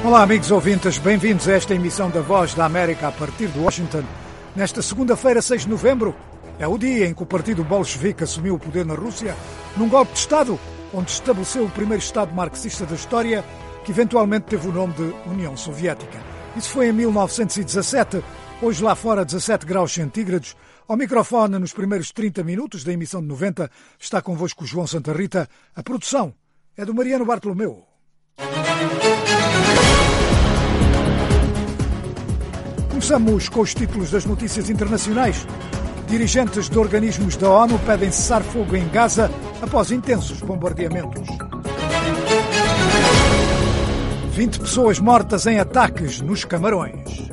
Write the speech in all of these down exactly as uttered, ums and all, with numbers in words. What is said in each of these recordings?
Olá, amigos ouvintes, bem-vindos a esta emissão da Voz da América a partir de Washington. Nesta segunda-feira, seis de novembro, é o dia em que o partido bolchevique assumiu o poder na Rússia, num golpe de Estado, onde estabeleceu o primeiro Estado marxista da história, que eventualmente teve o nome de União Soviética. Isso foi em mil novecentos e dezassete, hoje lá fora dezassete graus centígrados. Ao microfone, nos primeiros trinta minutos da emissão de noventa, está convosco o João Santa Rita. A produção é do Mariano Bartolomeu. Começamos com os títulos das notícias internacionais. Dirigentes de organismos da ONU pedem cessar fogo em Gaza após intensos bombardeamentos. vinte pessoas mortas em ataques nos Camarões.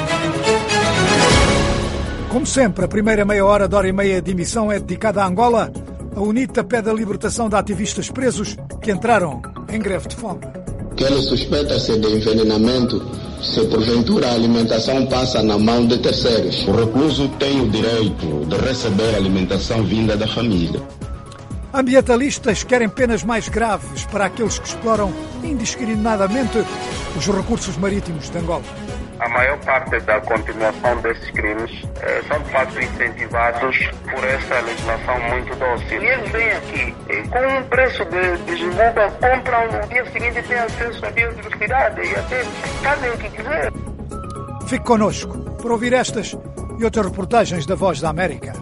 Como sempre, a primeira meia hora de hora e meia de emissão é dedicada à Angola. A UNITA pede a libertação de ativistas presos que entraram em greve de fome. Que ele suspeita-se de envenenamento se porventura a alimentação passa na mão de terceiros. O recluso tem o direito de receber alimentação vinda da família. Ambientalistas querem penas mais graves para aqueles que exploram indiscriminadamente os recursos marítimos de Angola. A maior parte da continuação desses crimes eh, são de facto incentivados por essa legislação muito dócil. E eles vêm aqui eh, com um preço de, de jibuca, compram no dia seguinte e têm acesso à biodiversidade e até fazem o que quiser. Fique connosco para ouvir estas e outras reportagens da Voz da América.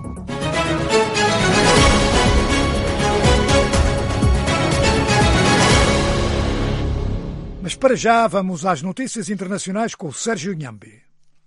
Mas para já vamos às notícias internacionais com o Sérgio Nhambi.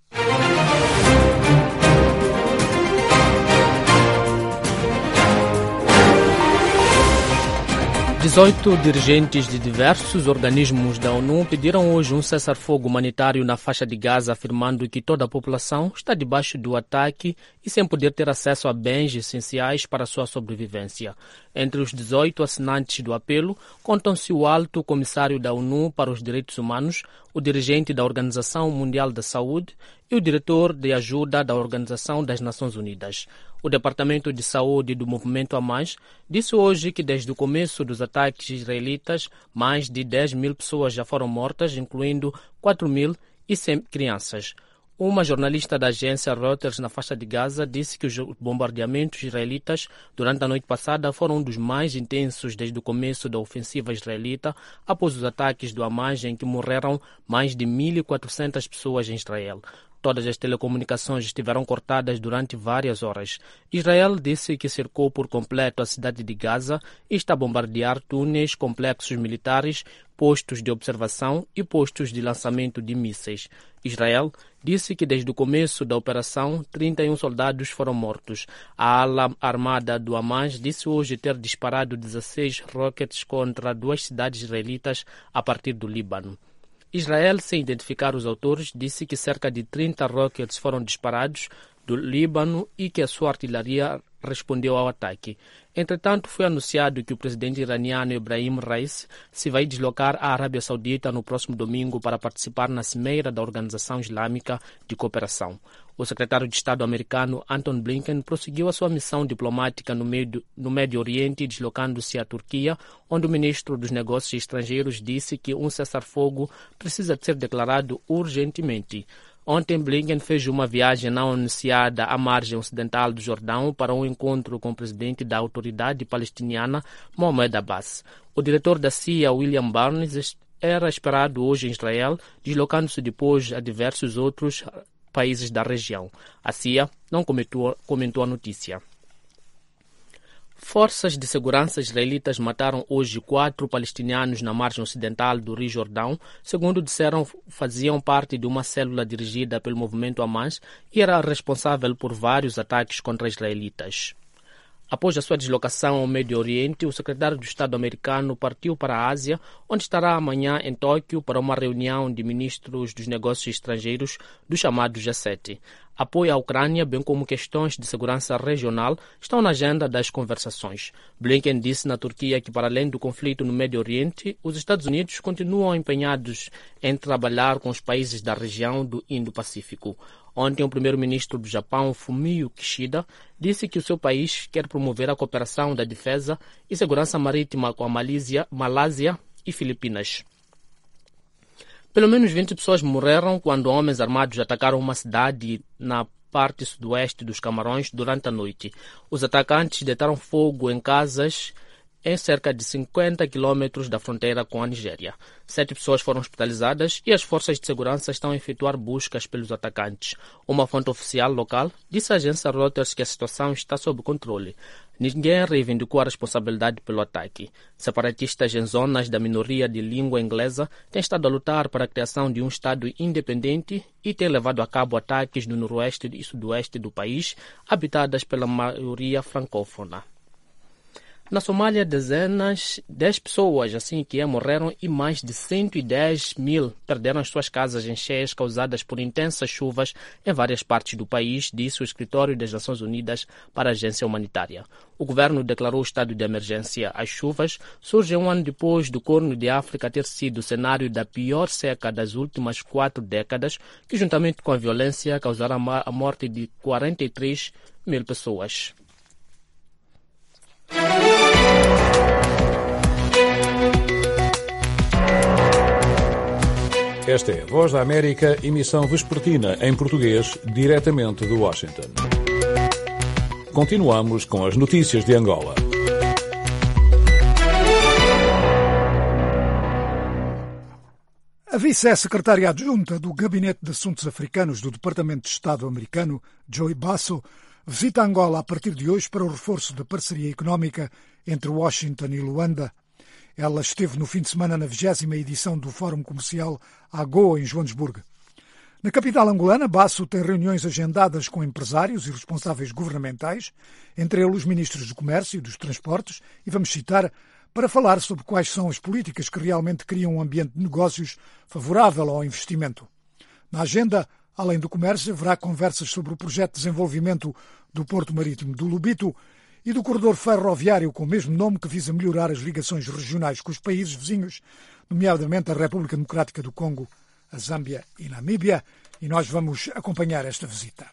dezoito dirigentes de diversos organismos da ONU pediram hoje um cessar-fogo humanitário na faixa de Gaza, afirmando que toda a população está debaixo do ataque e sem poder ter acesso a bens essenciais para a sua sobrevivência. Entre os dezoito assinantes do apelo, contam-se o alto comissário da ONU para os Direitos Humanos, o dirigente da Organização Mundial da Saúde e o diretor de ajuda da Organização das Nações Unidas. O Departamento de Saúde do Movimento Hamas disse hoje que desde o começo dos ataques israelitas, mais de dez mil pessoas já foram mortas, incluindo quatro mil e cem crianças. Uma jornalista da agência Reuters na faixa de Gaza disse que os bombardeamentos israelitas durante a noite passada foram um dos mais intensos desde o começo da ofensiva israelita, após os ataques do Hamas em que morreram mais de mil e quatrocentas pessoas em Israel. Todas as telecomunicações estiveram cortadas durante várias horas. Israel disse que cercou por completo a cidade de Gaza e está a bombardear túneis, complexos militares, postos de observação e postos de lançamento de mísseis. Israel disse que desde o começo da operação, trinta e um soldados foram mortos. A ala armada do Hamas disse hoje ter disparado dezesseis rockets contra duas cidades israelitas a partir do Líbano. Israel, sem identificar os autores, disse que cerca de trinta rockets foram disparados do Líbano e que a sua artilharia respondeu ao ataque. Entretanto, foi anunciado que o presidente iraniano Ebrahim Raisi se vai deslocar à Arábia Saudita no próximo domingo para participar na cimeira da Organização Islâmica de Cooperação. O secretário de Estado americano Antony Blinken prosseguiu a sua missão diplomática no Médio, no Médio Oriente, deslocando-se à Turquia, onde o ministro dos Negócios Estrangeiros disse que um cessar-fogo precisa ser declarado urgentemente. Ontem, Blinken fez uma viagem não anunciada à margem ocidental do Jordão para um encontro com o presidente da autoridade palestiniana, Mohamed Abbas. O diretor da C I A, William Burns, era esperado hoje em Israel, deslocando-se depois a diversos outros países da região. A C I A não comentou, comentou a notícia. Forças de segurança israelitas mataram hoje quatro palestinianos na margem ocidental do Rio Jordão, segundo disseram, faziam parte de uma célula dirigida pelo movimento Hamas e era responsável por vários ataques contra israelitas. Após a sua deslocação ao Médio Oriente, o secretário de Estado americano partiu para a Ásia, onde estará amanhã em Tóquio para uma reunião de ministros dos negócios estrangeiros do chamado G sete. Apoio à Ucrânia, bem como questões de segurança regional, estão na agenda das conversações. Blinken disse na Turquia que, para além do conflito no Médio Oriente, os Estados Unidos continuam empenhados em trabalhar com os países da região do Indo-Pacífico. Ontem, o primeiro-ministro do Japão, Fumio Kishida, disse que o seu país quer promover a cooperação da defesa e segurança marítima com a Malásia, Malásia e Filipinas. Pelo menos vinte pessoas morreram quando homens armados atacaram uma cidade na parte sudoeste dos Camarões durante a noite. Os atacantes deitaram fogo em casas em cerca de cinquenta quilômetros da fronteira com a Nigéria. Sete pessoas foram hospitalizadas e as forças de segurança estão a efetuar buscas pelos atacantes. Uma fonte oficial local disse à agência Reuters que a situação está sob controle. Ninguém reivindicou a responsabilidade pelo ataque. Separatistas em zonas da minoria de língua inglesa têm estado a lutar para a criação de um Estado independente e têm levado a cabo ataques no noroeste e sudoeste do país, habitadas pela maioria francófona. Na Somália, dezenas, dez pessoas assim que é, morreram e mais de cento e dez mil perderam as suas casas em cheias causadas por intensas chuvas em várias partes do país, disse o Escritório das Nações Unidas para a Agência Humanitária. O governo declarou o estado de emergência. As chuvas surgem um ano depois do Corno de África ter sido o cenário da pior seca das últimas quatro décadas, que juntamente com a violência causaram a morte de quarenta e três mil pessoas. Esta é a Voz da América, emissão vespertina em português, diretamente de Washington. Continuamos com as notícias de Angola. A vice-secretária adjunta do Gabinete de Assuntos Africanos do Departamento de Estado americano, Joy Basso, visita Angola a partir de hoje para o reforço da parceria económica entre Washington e Luanda. Ela esteve no fim de semana na vigésima edição do Fórum Comercial AGOA, em Joanesburgo. Na capital angolana, Basso tem reuniões agendadas com empresários e responsáveis governamentais, entre eles os ministros do Comércio e dos Transportes, e vamos citar, para falar sobre quais são as políticas que realmente criam um ambiente de negócios favorável ao investimento. Na agenda, além do comércio, haverá conversas sobre o projeto de desenvolvimento do Porto Marítimo do Lubito e do corredor ferroviário com o mesmo nome, que visa melhorar as ligações regionais com os países vizinhos, nomeadamente a República Democrática do Congo, a Zâmbia e Namíbia, e nós vamos acompanhar esta visita.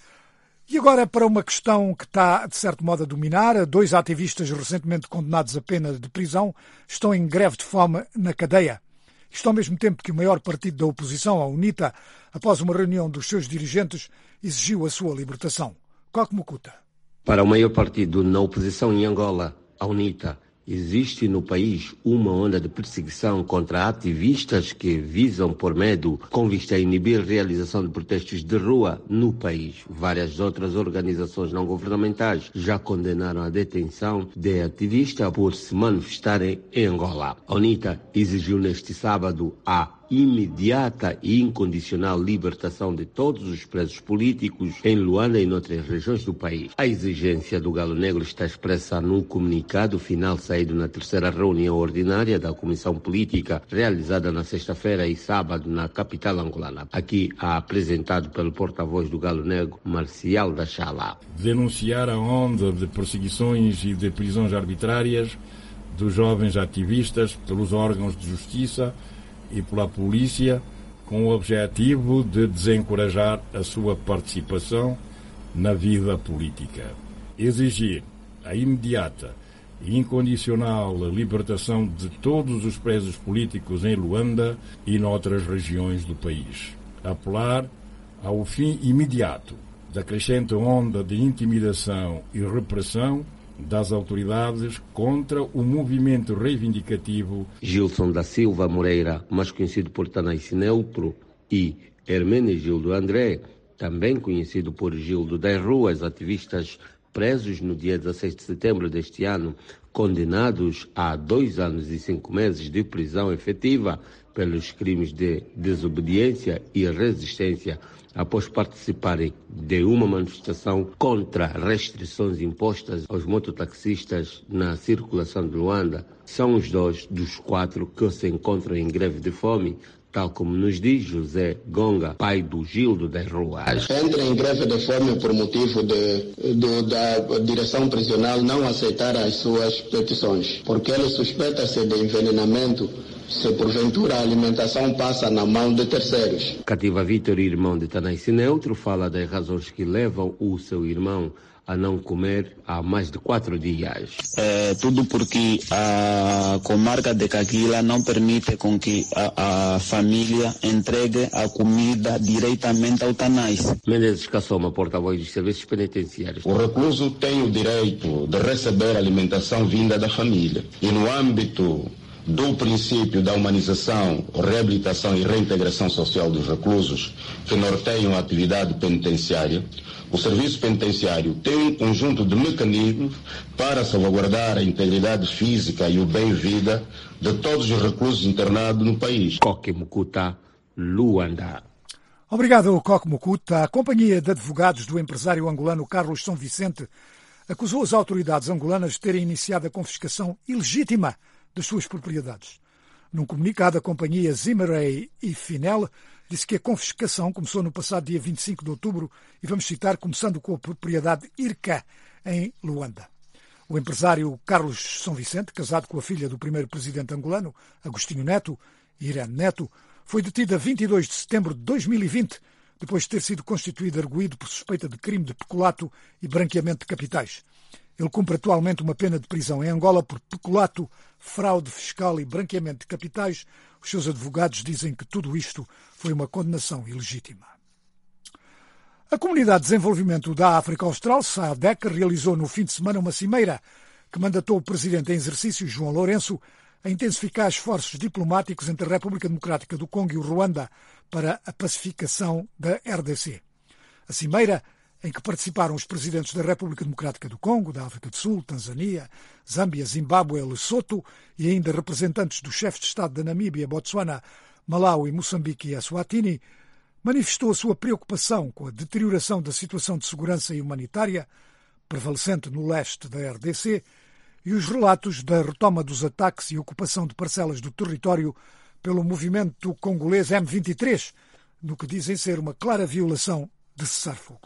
E agora para uma questão que está, de certo modo, a dominar. Dois ativistas recentemente condenados a pena de prisão estão em greve de fome na cadeia. Isto ao mesmo tempo que o maior partido da oposição, a UNITA, após uma reunião dos seus dirigentes, exigiu a sua libertação. Coque Mukuta. Para o maior partido na oposição em Angola, a UNITA, existe no país uma onda de perseguição contra ativistas que visam, por medo, com vista a inibir a realização de protestos de rua no país. Várias outras organizações não governamentais já condenaram a detenção de ativistas por se manifestarem em Angola. A UNITA exigiu neste sábado a imediata e incondicional libertação de todos os presos políticos em Luanda e noutras regiões do país. A exigência do Galo Negro está expressa num comunicado final saído na terceira reunião ordinária da Comissão Política, realizada na sexta-feira e sábado na capital angolana. Aqui apresentado pelo porta-voz do Galo Negro, Marcial da Chala. Denunciar a onda de perseguições e de prisões arbitrárias dos jovens ativistas pelos órgãos de justiça e pela polícia, com o objetivo de desencorajar a sua participação na vida política. Exigir a imediata e incondicional libertação de todos os presos políticos em Luanda e noutras regiões do país. Apelar ao fim imediato da crescente onda de intimidação e repressão das autoridades contra o movimento reivindicativo. Gilson da Silva Moreira, mais conhecido por Tanais Neutro, e Hermenegildo André, também conhecido por Gildo das Ruas, ativistas presos no dia dezesseis de setembro deste ano, condenados a dois anos e cinco meses de prisão efetiva pelos crimes de desobediência e resistência após participarem de uma manifestação contra restrições impostas aos mototaxistas na circulação de Luanda. São os dois dos quatro que se encontram em greve de fome, tal como nos diz José Gonga, pai do Gildo das Ruas. Entra em greve de fome por motivo de, de, da direção prisional não aceitar as suas petições, porque ele suspeita-se de envenenamento se porventura a alimentação passa na mão de terceiros. Cativa Vítor, irmão de Tanais Neutro, fala das razões que levam o seu irmão a não comer há mais de quatro dias. É, tudo porque a comarca de Caquila não permite com que a, a família entregue a comida diretamente ao Tanais. Menezes Cassoma, porta-voz dos serviços penitenciários. O recluso tem o direito de receber alimentação vinda da família. E no âmbito do princípio da humanização, reabilitação e reintegração social dos reclusos que norteiam a atividade penitenciária, o Serviço Penitenciário tem um conjunto de mecanismos para salvaguardar a integridade física e o bem-vida de todos os reclusos internados no país. Coque Mucuta, Luanda. Obrigado, Coque Mucuta. A Companhia de Advogados do empresário angolano Carlos São Vicente acusou as autoridades angolanas de terem iniciado a confiscação ilegítima das suas propriedades. Num comunicado, a companhia Zimmerey e Finel disse que a confiscação começou no passado dia vinte e cinco de outubro e, vamos citar, começando com a propriedade Irca, em Luanda. O empresário Carlos São Vicente, casado com a filha do primeiro presidente angolano, Agostinho Neto, Irene Neto, foi detido a vinte e dois de setembro de dois mil e vinte, depois de ter sido constituído arguido por suspeita de crime de peculato e branqueamento de capitais. Ele cumpre atualmente uma pena de prisão em Angola por peculato, fraude fiscal e branqueamento de capitais. Os seus advogados dizem que tudo isto foi uma condenação ilegítima. A Comunidade de Desenvolvimento da África Austral, SADC, realizou no fim de semana uma cimeira que mandatou o presidente em exercício, João Lourenço, a intensificar esforços diplomáticos entre a República Democrática do Congo e o Ruanda para a pacificação da R D C. A cimeira, em que participaram os presidentes da República Democrática do Congo, da África do Sul, Tanzânia, Zâmbia, Zimbábue, Lesoto e ainda representantes dos chefes de Estado da Namíbia, Botsuana, Malawi, Moçambique e Eswatini, manifestou a sua preocupação com a deterioração da situação de segurança e humanitária prevalecente no leste da R D C e os relatos da retoma dos ataques e ocupação de parcelas do território pelo movimento congolês M vinte e três, no que dizem ser uma clara violação de cessar-fogo.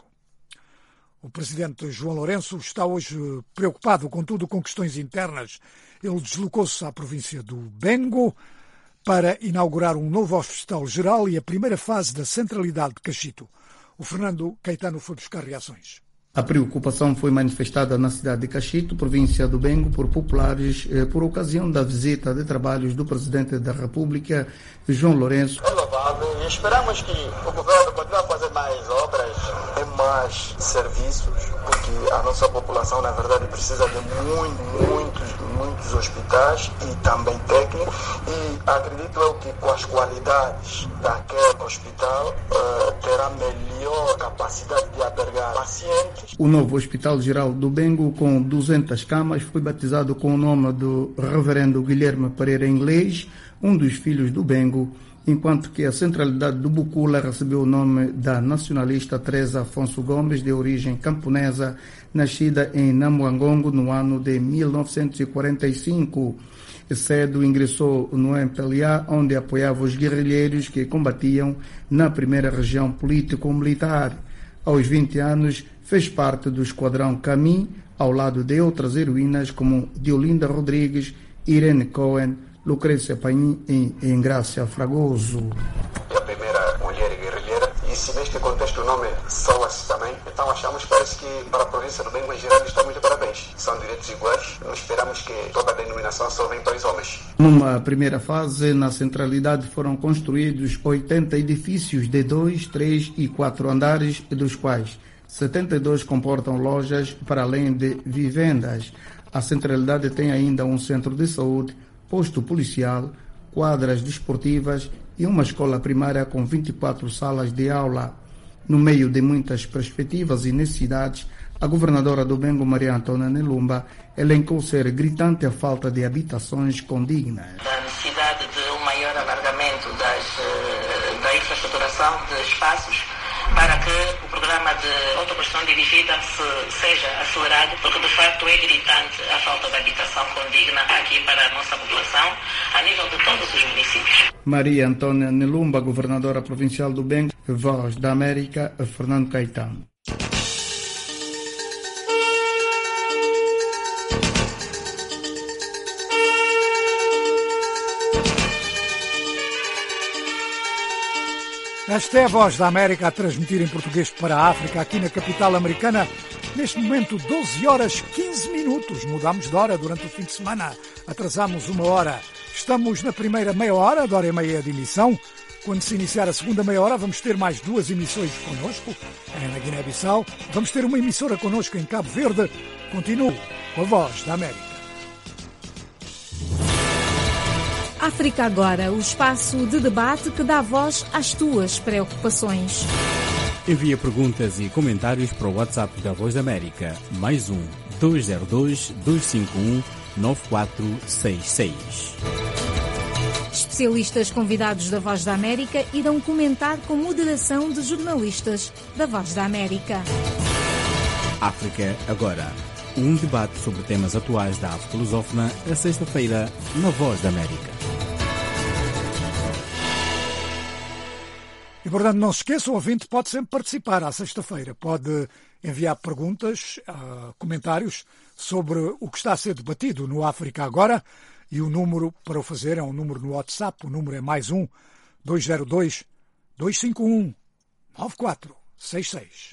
O presidente João Lourenço está hoje preocupado, contudo, com questões internas. Ele deslocou-se à província do Bengo para inaugurar um novo hospital-geral e a primeira fase da centralidade de Cachito. O Fernando Caetano foi buscar reações. A preocupação foi manifestada na cidade de Cachito, província do Bengo, por populares, eh, por ocasião da visita de trabalhos do Presidente da República, João Lourenço. É louvável e esperamos que o governo continue a fazer mais obras e mais serviços, porque a nossa população, na verdade, precisa de muito, muitos, muitos hospitais e também técnicos. E acredito eu que com as qualidades daquele hospital uh, terá melhor capacidade de albergar pacientes. O novo Hospital Geral do Bengo, com duzentas camas, foi batizado com o nome do reverendo Guilherme Pereira Inglês, um dos filhos do Bengo, enquanto que a centralidade do Bucula recebeu o nome da nacionalista Teresa Afonso Gomes, de origem camponesa, nascida em Namuangongo no ano de mil novecentos e quarenta e cinco. Cedo ingressou no M P L A, onde apoiava os guerrilheiros que combatiam na primeira região político-militar. Aos vinte anos, fez parte do Esquadrão Camin, ao lado de outras heroínas como Diolinda Rodrigues, Irene Cohen, Lucrécia Paim e Engrácia Fragoso. É a primeira mulher guerrilheira e se neste contexto o nome soa-se também, então achamos parece que para a província do Bengo em geral está muito parabéns. São direitos iguais, nós esperamos que toda a denominação só venha para os homens. Numa primeira fase, na centralidade foram construídos oitenta edifícios de dois, três e quatro andares, dos quais setenta e dois comportam lojas para além de vivendas. A centralidade tem ainda um centro de saúde, posto policial, quadras desportivas e uma escola primária com vinte e quatro salas de aula. No meio de muitas perspectivas e necessidades, a governadora do Bengo, Maria Antônia Nelumba, elencou ser gritante a falta de habitações condignas. A necessidade de um maior alargamento das, da infraestruturação de espaços para que o programa de autogestão dirigida se, seja acelerado, porque de facto é gritante a falta de habitação condigna aqui para a nossa população, a nível de todos os municípios. Maria Antônia Nelumba, governadora provincial do Bengo, Voz da América, Fernando Caetano. Esta é a Voz da América a transmitir em português para a África, aqui na capital americana. Neste momento, doze horas quinze minutos. Mudámos de hora durante o fim de semana. Atrasámos uma hora. Estamos na primeira meia hora, de hora e meia de emissão. Quando se iniciar a segunda meia hora, vamos ter mais duas emissões connosco, é na Guiné-Bissau. Vamos ter uma emissora connosco em Cabo Verde. Continuo com a Voz da América. África Agora, o espaço de debate que dá voz às tuas preocupações. Envia perguntas e comentários para o WhatsApp da Voz da América, mais um, dois zero dois, dois cinco um, nove quatro seis seis. Especialistas convidados da Voz da América irão comentar com moderação de jornalistas da Voz da América. África Agora, um debate sobre temas atuais da África lusófona, a sexta-feira, na Voz da América. E, portanto, não se esqueça, o ouvinte pode sempre participar à sexta-feira. Pode enviar perguntas, uh, comentários sobre o que está a ser debatido no África Agora. E o número para o fazer é um número no WhatsApp. O número é mais um, dois zero dois, dois cinco um, nove quatro seis seis.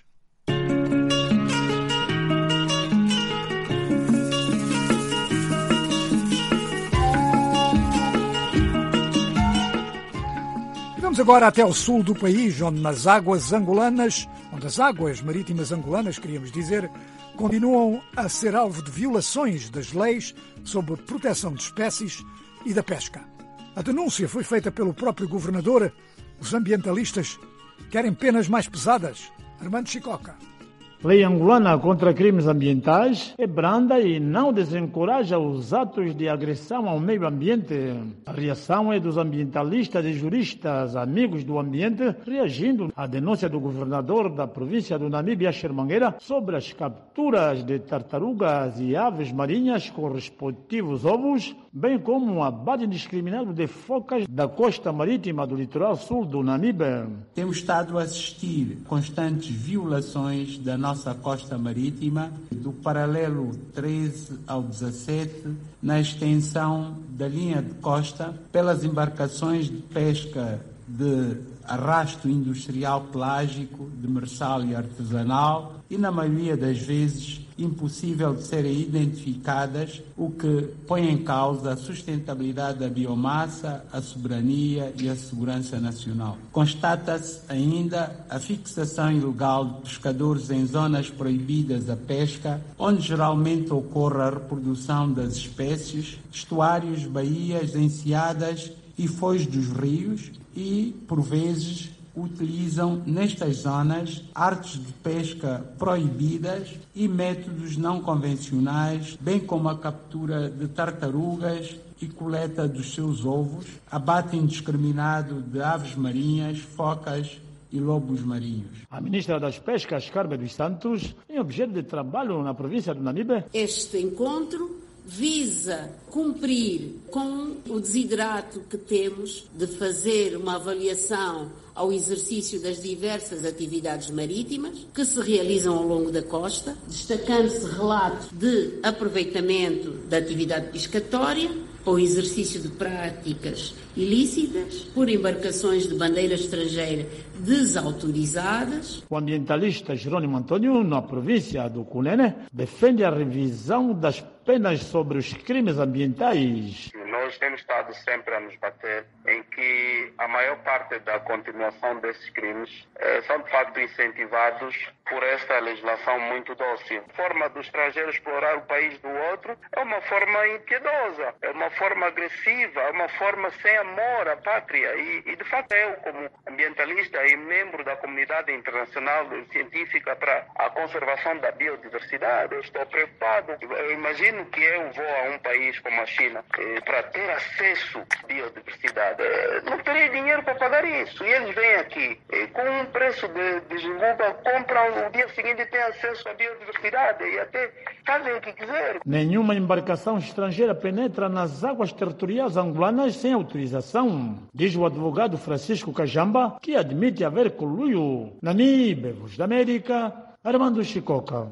Vamos agora até ao sul do país, onde nas águas angolanas, onde as águas marítimas angolanas, queríamos dizer, continuam a ser alvo de violações das leis sobre proteção de espécies e da pesca. A denúncia foi feita pelo próprio governador. Os ambientalistas querem penas mais pesadas. Armando Chicoca. A lei angolana contra crimes ambientais é branda e não desencoraja os atos de agressão ao meio ambiente. A reação é dos ambientalistas e juristas amigos do ambiente, reagindo à denúncia do governador da província do Namíbia, Xermangueira, sobre as capturas de tartarugas e aves marinhas com respectivos ovos, bem como o abate indiscriminado de focas da costa marítima do litoral sul do Namíbia. Temos estado a assistir constantes violações da nossa nossa costa marítima, do paralelo treze ao dezassete, na extensão da linha de costa, pelas embarcações de pesca de arrasto industrial pelágico, demersal e artesanal, e na maioria das vezes impossível de serem identificadas, o que põe em causa a sustentabilidade da biomassa, a soberania e a segurança nacional. Constata-se ainda a fixação ilegal de pescadores em zonas proibidas a pesca, onde geralmente ocorre a reprodução das espécies, estuários, baías, enseadas e foz dos rios e, por vezes, utilizam nestas zonas artes de pesca proibidas e métodos não convencionais, bem como a captura de tartarugas e coleta dos seus ovos, abate indiscriminado de aves marinhas, focas e lobos marinhos. A ministra das Pescas, Carmen dos Santos, em objeto de trabalho na província do Namíbia. Este encontro visa cumprir com o desiderato que temos de fazer uma avaliação ao exercício das diversas atividades marítimas que se realizam ao longo da costa, destacando-se relatos de aproveitamento da atividade pescatória ou exercício de práticas ilícitas por embarcações de bandeira estrangeira desautorizadas. O ambientalista Jerônimo Antônio, na província do Cunene, defende a revisão das penas sobre os crimes ambientais. Nós temos estado sempre a nos bater em que a maior parte da continuação desses crimes eh, são de facto incentivados por esta legislação muito dócil. A forma do estrangeiro explorar o país do outro é uma forma impiedosa, é uma forma agressiva, é uma forma sem amor à pátria. E, e de facto eu, como ambientalista e membro da comunidade internacional científica para a conservação da biodiversidade, eu estou preocupado. Eu imagino que eu vou a um país como a China eh, para ter acesso à biodiversidade. Eh, não teria dinheiro para pagar isso. E eles vêm aqui eh, com um preço de, de Jimbuca, compram no dia seguinte e têm acesso à biodiversidade e até fazem o que quiser. Nenhuma embarcação estrangeira penetra nas águas territoriais angolanas sem autorização, diz o advogado Francisco Cajamba, que admite haver conluio. Namíbia, Voz da América, Armando Chicoca.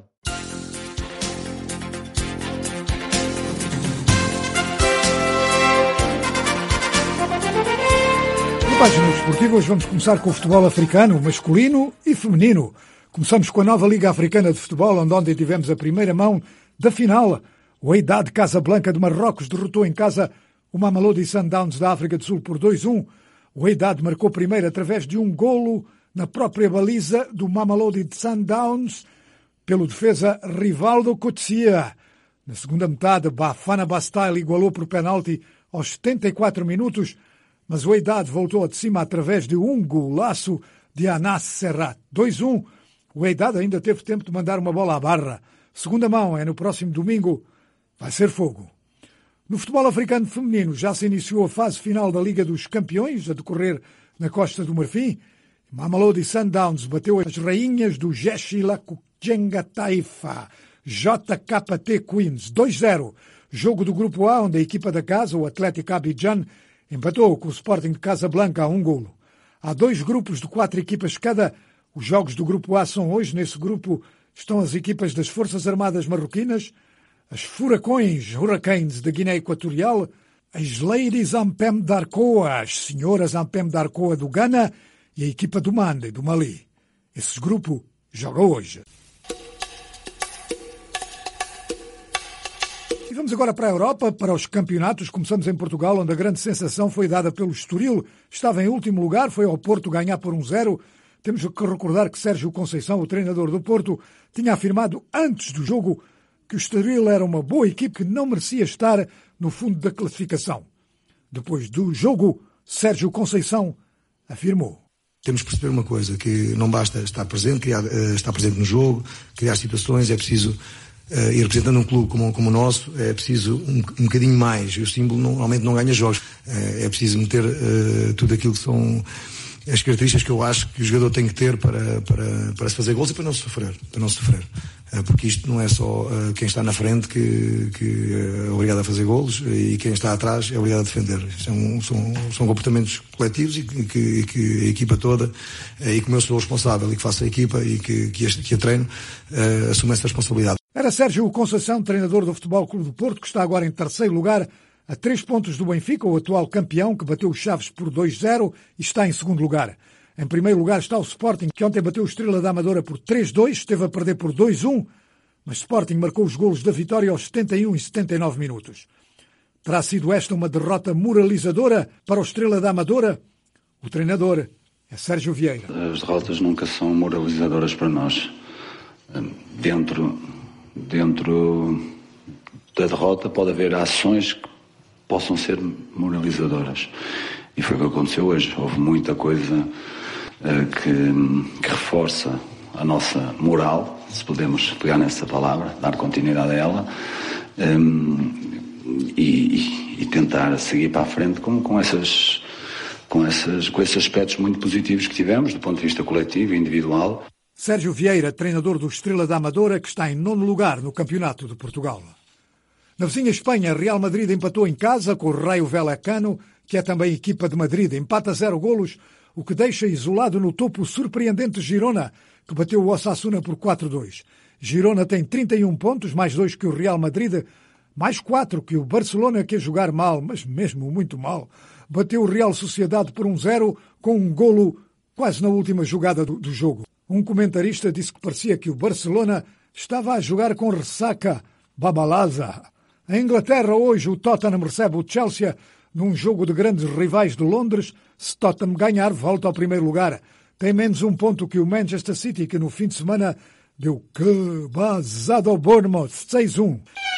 Páginas desportivas, vamos começar com o futebol africano, masculino e feminino. Começamos com a nova Liga Africana de Futebol, onde ontem tivemos a primeira mão da final. O Wydad Casablanca de Marrocos derrotou em casa o Mamelodi Sundowns da África do Sul por dois a um. O Wydad marcou primeiro através de um golo na própria baliza do Mamelodi Sundowns pelo defesa Rivaldo Coetzee. Na segunda metade, Bafana Bastille igualou por penalti aos setenta e quatro minutos, mas o Wydad voltou de cima através de um golaço de Anas Serrat. dois a um. O Wydad ainda teve tempo de mandar uma bola à barra. Segunda mão é no próximo domingo. Vai ser fogo. No futebol africano feminino já se iniciou a fase final da Liga dos Campeões, a decorrer na Costa do Marfim. Mamelodi Sundowns bateu as rainhas do Jeshi Lakujenga Taifa, J K T Queens, dois a zero. Jogo do Grupo A, onde a equipa da casa, o Atlético Abidjan, empatou com o Sporting de Casablanca a um golo. Há dois grupos de quatro equipas cada. Os jogos do Grupo A são hoje. Nesse grupo estão as equipas das Forças Armadas Marroquinas, as Furacões Hurricanes da Guiné Equatorial, as Ladies Ampem Darkoa, as Senhoras Ampem Darkoa do Ghana e a equipa do Mande, do Mali. Esse grupo joga hoje. E vamos agora para a Europa, para os campeonatos. Começamos em Portugal, onde a grande sensação foi dada pelo Estoril. Estava em último lugar, foi ao Porto ganhar por um a zero. Temos que recordar que Sérgio Conceição, o treinador do Porto, tinha afirmado antes do jogo que o Estoril era uma boa equipe que não merecia estar no fundo da classificação. Depois do jogo, Sérgio Conceição afirmou: temos que perceber uma coisa, que não basta estar presente, criar, uh, estar presente no jogo, criar situações, é preciso, uh, ir representando um clube como, como o nosso, é preciso um, um bocadinho mais. O símbolo normalmente não ganha jogos. Uh, é preciso meter uh, tudo aquilo que são as características que eu acho que o jogador tem que ter para, para, para se fazer gols e para não sofrer. Para não sofrer. Uh, porque isto não é só uh, quem está na frente que, que é obrigado a fazer gols e quem está atrás é obrigado a defender. São, são, são comportamentos coletivos e que, e que a equipa toda, uh, e como eu sou responsável e que faço a equipa e que, que, este, que a treino, uh, assumo essa responsabilidade. Era Sérgio Conceição, treinador do Futebol Clube do Porto, que está agora em terceiro lugar, a três pontos do Benfica, o atual campeão, que bateu os Chaves por dois a zero e está em segundo lugar. Em primeiro lugar está o Sporting, que ontem bateu o Estrela da Amadora por três a dois, esteve a perder por dois a um, mas Sporting marcou os golos da vitória aos setenta e um e setenta e nove minutos. Terá sido esta uma derrota moralizadora para o Estrela da Amadora? O treinador é Sérgio Vieira. As derrotas nunca são moralizadoras para nós. Dentro, dentro da derrota pode haver ações que possam ser moralizadoras. E foi o que aconteceu hoje. Houve muita coisa uh, que, que reforça a nossa moral, se podemos pegar nessa palavra, dar continuidade a ela, um, e, e tentar seguir para a frente com, com, essas, com, essas, com esses aspectos muito positivos que tivemos, do ponto de vista coletivo e individual. Sérgio Vieira, treinador do Estrela da Amadora, que está em nono lugar no Campeonato de Portugal. Na vizinha Espanha, Real Madrid empatou em casa com o Rayo Vallecano, que é também equipa de Madrid. Empata a zero golos, o que deixa isolado no topo o surpreendente Girona, que bateu o Osasuna por quatro a dois. Girona tem trinta e um pontos, mais dois que o Real Madrid, mais quatro que o Barcelona, que a jogar mal, mas mesmo muito mal, bateu o Real Sociedade por um a zero, com um golo quase na última jogada do, do jogo. Um comentarista disse que parecia que o Barcelona estava a jogar com ressaca babalaza. Em Inglaterra, hoje, o Tottenham recebe o Chelsea num jogo de grandes rivais de Londres. Se Tottenham ganhar, volta ao primeiro lugar. Tem menos um ponto que o Manchester City, que no fim de semana deu que basado ao Bournemouth, seis a um.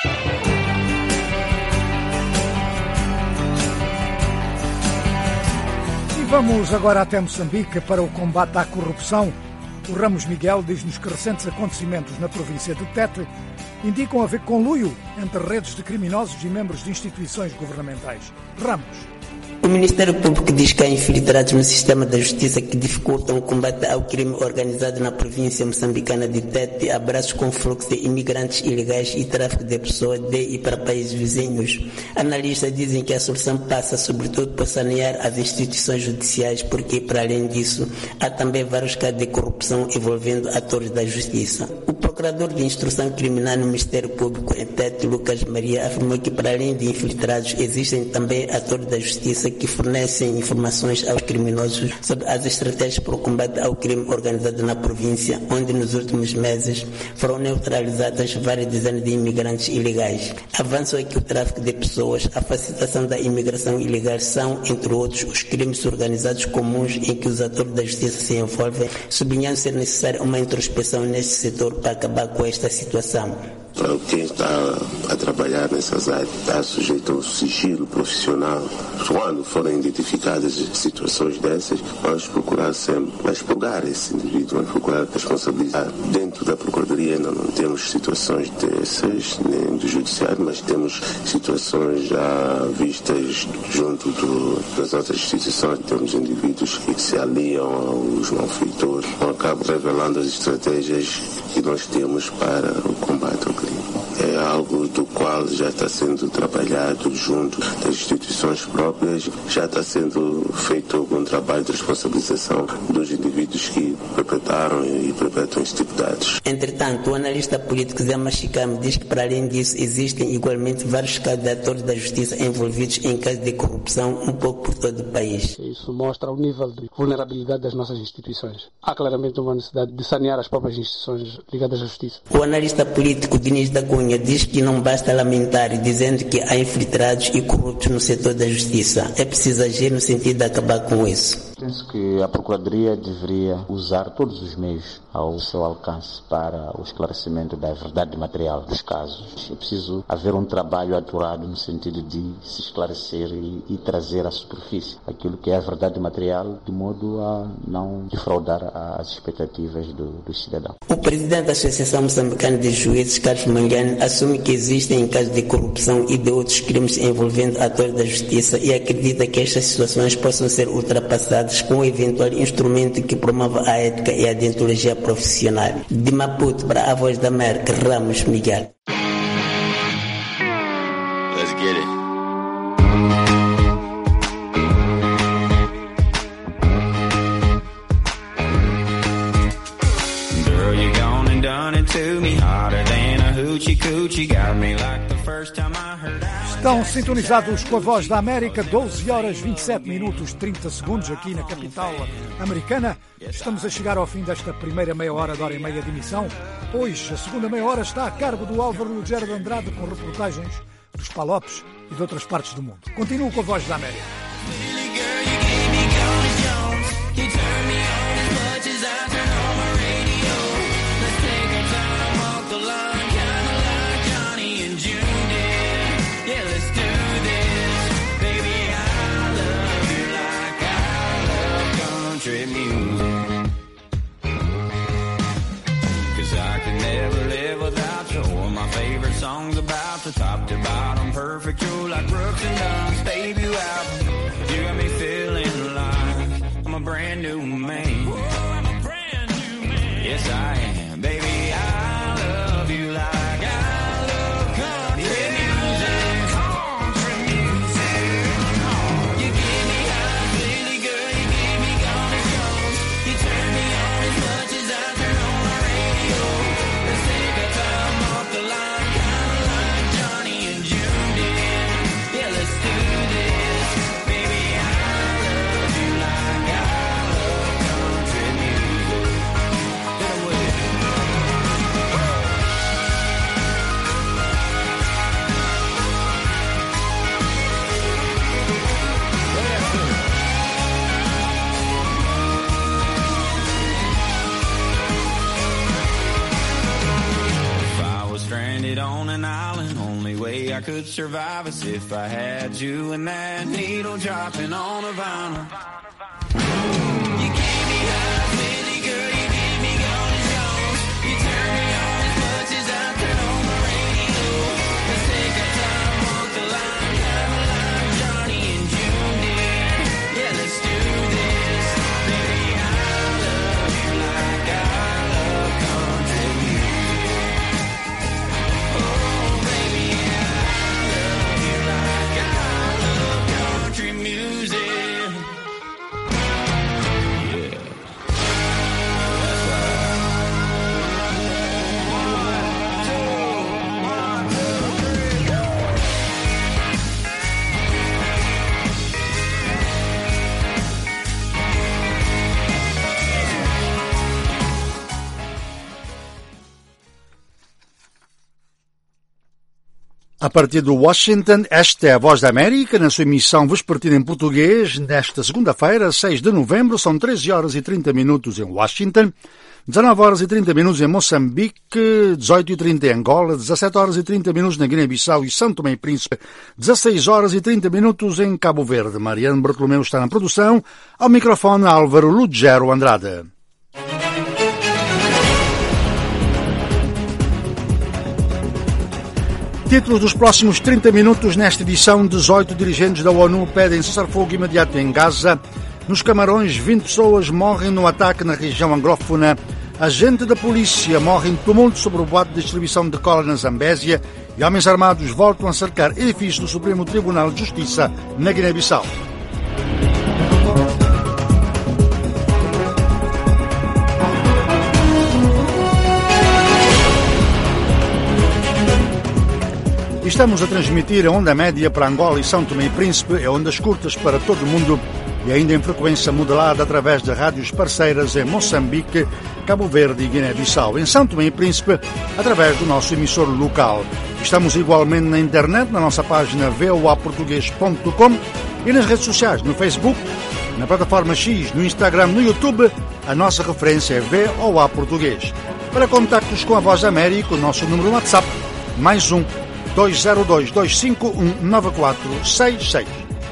E vamos agora até Moçambique para o combate à corrupção. O Ramos Miguel diz-nos que recentes acontecimentos na província de Tete indicam haver conluio entre redes de criminosos e membros de instituições governamentais. Ramos. O Ministério Público diz que há infiltrados no sistema da justiça que dificultam o combate ao crime organizado na província moçambicana de Tete, abraços com fluxo de imigrantes ilegais e tráfico de pessoas de e para países vizinhos. Analistas dizem que a solução passa sobretudo por sanear as instituições judiciais, porque, para além disso, há também vários casos de corrupção envolvendo atores da justiça. O procurador de instrução criminal no Ministério Público em Tete, Lucas Maria, afirmou que, para além de infiltrados, existem também atores da justiça que fornecem informações aos criminosos sobre as estratégias para o combate ao crime organizado na província, onde nos últimos meses foram neutralizadas várias dezenas de imigrantes ilegais. Avanço é que o tráfico de pessoas, a facilitação da imigração ilegal são, entre outros, os crimes organizados comuns em que os atores da justiça se envolvem, sublinhando ser necessária uma introspeção neste setor para acabar com esta situação. Para quem está a trabalhar nessas áreas, está sujeito ao sigilo profissional. Quando forem identificadas situações dessas, vamos procurar sempre expurgar esse indivíduo, vamos procurar responsabilizar. Dentro da Procuradoria ainda não temos situações dessas, nem do Judiciário, mas temos situações já vistas junto do, das outras instituições. Temos indivíduos que se aliam aos malfeitores, acabam revelando as estratégias que nós temos para o combate ao crime. É algo do qual já está sendo trabalhado junto das instituições próprias, já está sendo feito algum trabalho de responsabilização dos indivíduos que perpetraram e perpetram esse tipo de atos. Entretanto, o analista político Zé Machicame diz que, para além disso, existem igualmente vários casos de atores da justiça envolvidos em casos de corrupção um pouco por todo o país. Isso mostra o nível de vulnerabilidade das nossas instituições. Há claramente uma necessidade de sanear as próprias instituições ligadas à justiça. O analista político Diniz da Cunha diz que não basta lamentar, dizendo que há infiltrados e corruptos no setor da justiça. É preciso agir no sentido de acabar com isso. Penso que a Procuradoria deveria usar todos os meios ao seu alcance para o esclarecimento da verdade material dos casos. É preciso haver um trabalho aturado no sentido de se esclarecer e, e trazer à superfície aquilo que é a verdade material, de modo a não defraudar as expectativas do, do cidadão. O presidente da Associação Moçambicana de Juízes, Carlos Mangani, assume que existem casos de corrupção e de outros crimes envolvendo atores da justiça e acredita que estas situações possam ser ultrapassadas com um eventual instrumento que promova a ética e a deontologia profissional. De Maputo para a Voz da América, Ramos Miguel. Let's get it. Girl, you gone and done it to me harder than a hoochie coochie. Got me like the first time I heard. Estão sintonizados com a Voz da América, doze horas vinte e sete minutos trinta segundos aqui na capital americana. Estamos a chegar ao fim desta primeira meia hora, de hora e meia de emissão. Hoje, a segunda meia hora está a cargo do Álvaro Lugero de Andrade, com reportagens dos Palopes e de outras partes do mundo. Continuo com a Voz da América. Songs about the top to bottom, perfect. You're like Brooks and Dunn's debut album. You got me feeling like I'm a brand new man. Ooh, I'm a brand new man. Yes, I am, baby. I love you like I love country music. Country music. You give me high, baby girl. You give me golden shows. You turn me on as much as I turn on my radio. Let's take a time off the line. On an island, only way I could survive is if I had you and that needle dropping on a vinyl. You gave me high, really girl, you give me golden shows. You turn me on as much as I turn on the radio. Let's take our time, walk the line, kind of like Johnny and June did. Yeah, let's do this, baby. I love you like I love country music. A partir de Washington, esta é a Voz da América, na sua emissão vespertina em português, nesta segunda-feira, seis de novembro, são treze horas e trinta minutos em Washington, dezanove horas e trinta minutos em Moçambique, dezoito e trinta em Angola, dezassete horas e trinta minutos na Guiné-Bissau e São Tomé e Príncipe, dezasseis horas e trinta minutos em Cabo Verde. Mariano Bartolomeu está na produção, ao microfone Álvaro Lugero Andrade. Títulos dos próximos trinta minutos nesta edição: dezoito dirigentes da ONU pedem cessar-fogo imediato em Gaza. Nos Camarões, vinte pessoas morrem no ataque na região anglófona. Agente da polícia morre em tumulto sobre o boato de distribuição de cola na Zambésia. E homens armados voltam a cercar edifícios do Supremo Tribunal de Justiça na Guiné-Bissau. Estamos a transmitir a onda média para Angola e São Tomé e Príncipe, e ondas curtas para todo o mundo e ainda em frequência modelada através de rádios parceiras em Moçambique, Cabo Verde e Guiné-Bissau. Em São Tomé e Príncipe, através do nosso emissor local. Estamos igualmente na internet, na nossa página v o a português ponto com e nas redes sociais, no Facebook, na plataforma X, no Instagram, no YouTube. A nossa referência é V O A Português. Para contactos com a Voz da América, o nosso número WhatsApp, mais um, dois zero dois, dois cinco um, nove quatro seis seis.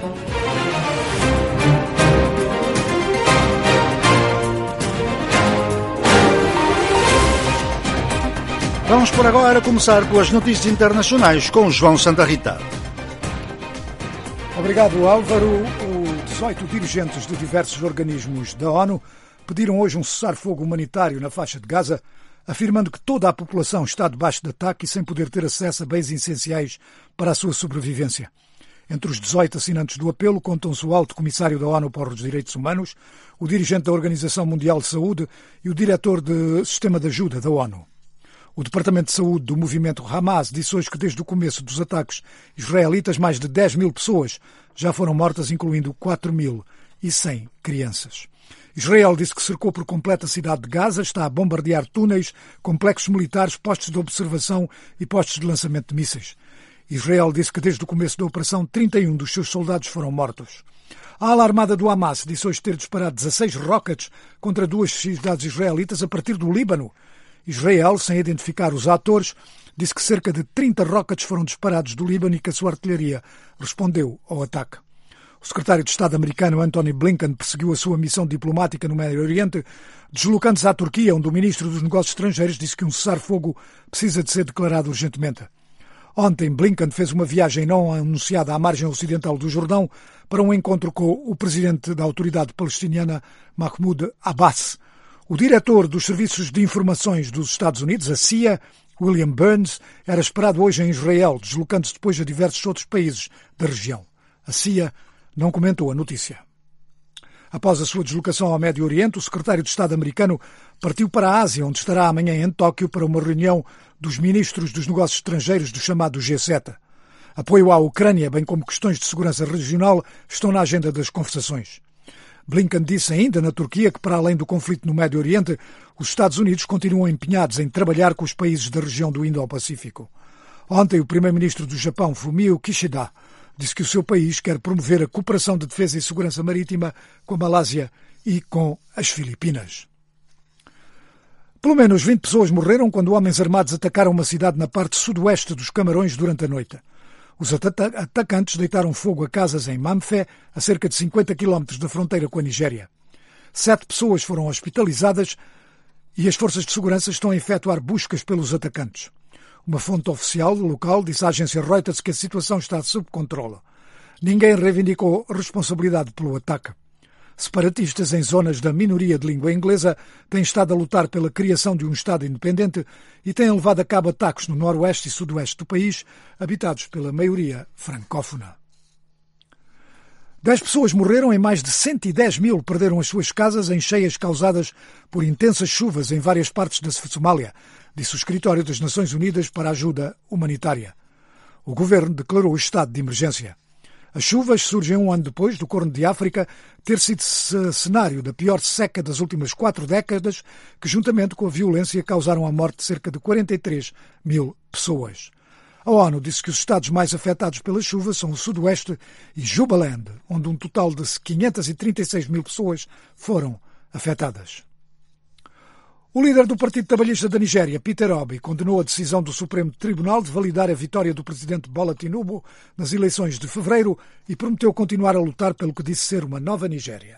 Vamos por agora começar com as notícias internacionais com João Santa Rita. Obrigado, Álvaro. dezoito dirigentes de diversos organismos da ONU pediram hoje um cessar-fogo humanitário na faixa de Gaza, afirmando que toda a população está debaixo de ataque e sem poder ter acesso a bens essenciais para a sua sobrevivência. Entre os dezoito assinantes do apelo contam-se o Alto Comissário da ONU para os Direitos Humanos, o dirigente da Organização Mundial de Saúde e o diretor do Sistema de Ajuda da ONU. O Departamento de Saúde do movimento Hamas disse hoje que desde o começo dos ataques israelitas mais de dez mil pessoas já foram mortas, incluindo quatro mil e cem crianças. Israel disse que cercou por completo a cidade de Gaza, está a bombardear túneis, complexos militares, postos de observação e postos de lançamento de mísseis. Israel disse que desde o começo da operação trinta e um dos seus soldados foram mortos. A ala armada do Hamas disse hoje ter disparado dezasseis rockets contra duas cidades israelitas a partir do Líbano. Israel, sem identificar os atores, disse que cerca de trinta rockets foram disparados do Líbano e que a sua artilharia respondeu ao ataque. O secretário de Estado americano Antony Blinken perseguiu a sua missão diplomática no Médio Oriente, deslocando-se à Turquia, onde o ministro dos Negócios Estrangeiros disse que um cessar-fogo precisa de ser declarado urgentemente. Ontem, Blinken fez uma viagem não anunciada à margem ocidental do Jordão para um encontro com o presidente da autoridade palestiniana Mahmoud Abbas. O diretor dos Serviços de Informações dos Estados Unidos, a C I A, William Burns, era esperado hoje em Israel, deslocando-se depois a diversos outros países da região. A C I A não comentou a notícia. Após a sua deslocação ao Médio Oriente, o secretário de Estado americano partiu para a Ásia, onde estará amanhã em Tóquio para uma reunião dos ministros dos negócios estrangeiros do chamado G sete. Apoio à Ucrânia, bem como questões de segurança regional, estão na agenda das conversações. Blinken disse ainda na Turquia que, para além do conflito no Médio Oriente, os Estados Unidos continuam empenhados em trabalhar com os países da região do Indo-Pacífico. Ontem, o primeiro-ministro do Japão, Fumio Kishida, disse que o seu país quer promover a cooperação de defesa e segurança marítima com a Malásia e com as Filipinas. Pelo menos vinte pessoas morreram quando homens armados atacaram uma cidade na parte sudoeste dos Camarões durante a noite. Os atacantes deitaram fogo a casas em Mamfé, a cerca de cinquenta quilómetros da fronteira com a Nigéria. Sete pessoas foram hospitalizadas e as forças de segurança estão a efetuar buscas pelos atacantes. Uma fonte oficial local disse à agência Reuters que a situação está sob controle. Ninguém reivindicou responsabilidade pelo ataque. Separatistas em zonas da minoria de língua inglesa têm estado a lutar pela criação de um Estado independente e têm levado a cabo ataques no noroeste e sudoeste do país, habitados pela maioria francófona. Dez pessoas morreram e mais de cento e dez mil perderam as suas casas em cheias causadas por intensas chuvas em várias partes da Somália, disse o Escritório das Nações Unidas para a Ajuda Humanitária. O governo declarou o estado de emergência. As chuvas surgem um ano depois do Corno de África ter sido cenário da pior seca das últimas quatro décadas, que, juntamente com a violência, causaram a morte de cerca de quarenta e três mil pessoas. A ONU disse que os estados mais afetados pela chuva são o Sudoeste e Jubaland, onde um total de quinhentas e trinta e seis mil pessoas foram afetadas. O líder do Partido Trabalhista da Nigéria, Peter Obi, condenou a decisão do Supremo Tribunal de validar a vitória do presidente Bola Tinubu nas eleições de fevereiro e prometeu continuar a lutar pelo que disse ser uma nova Nigéria.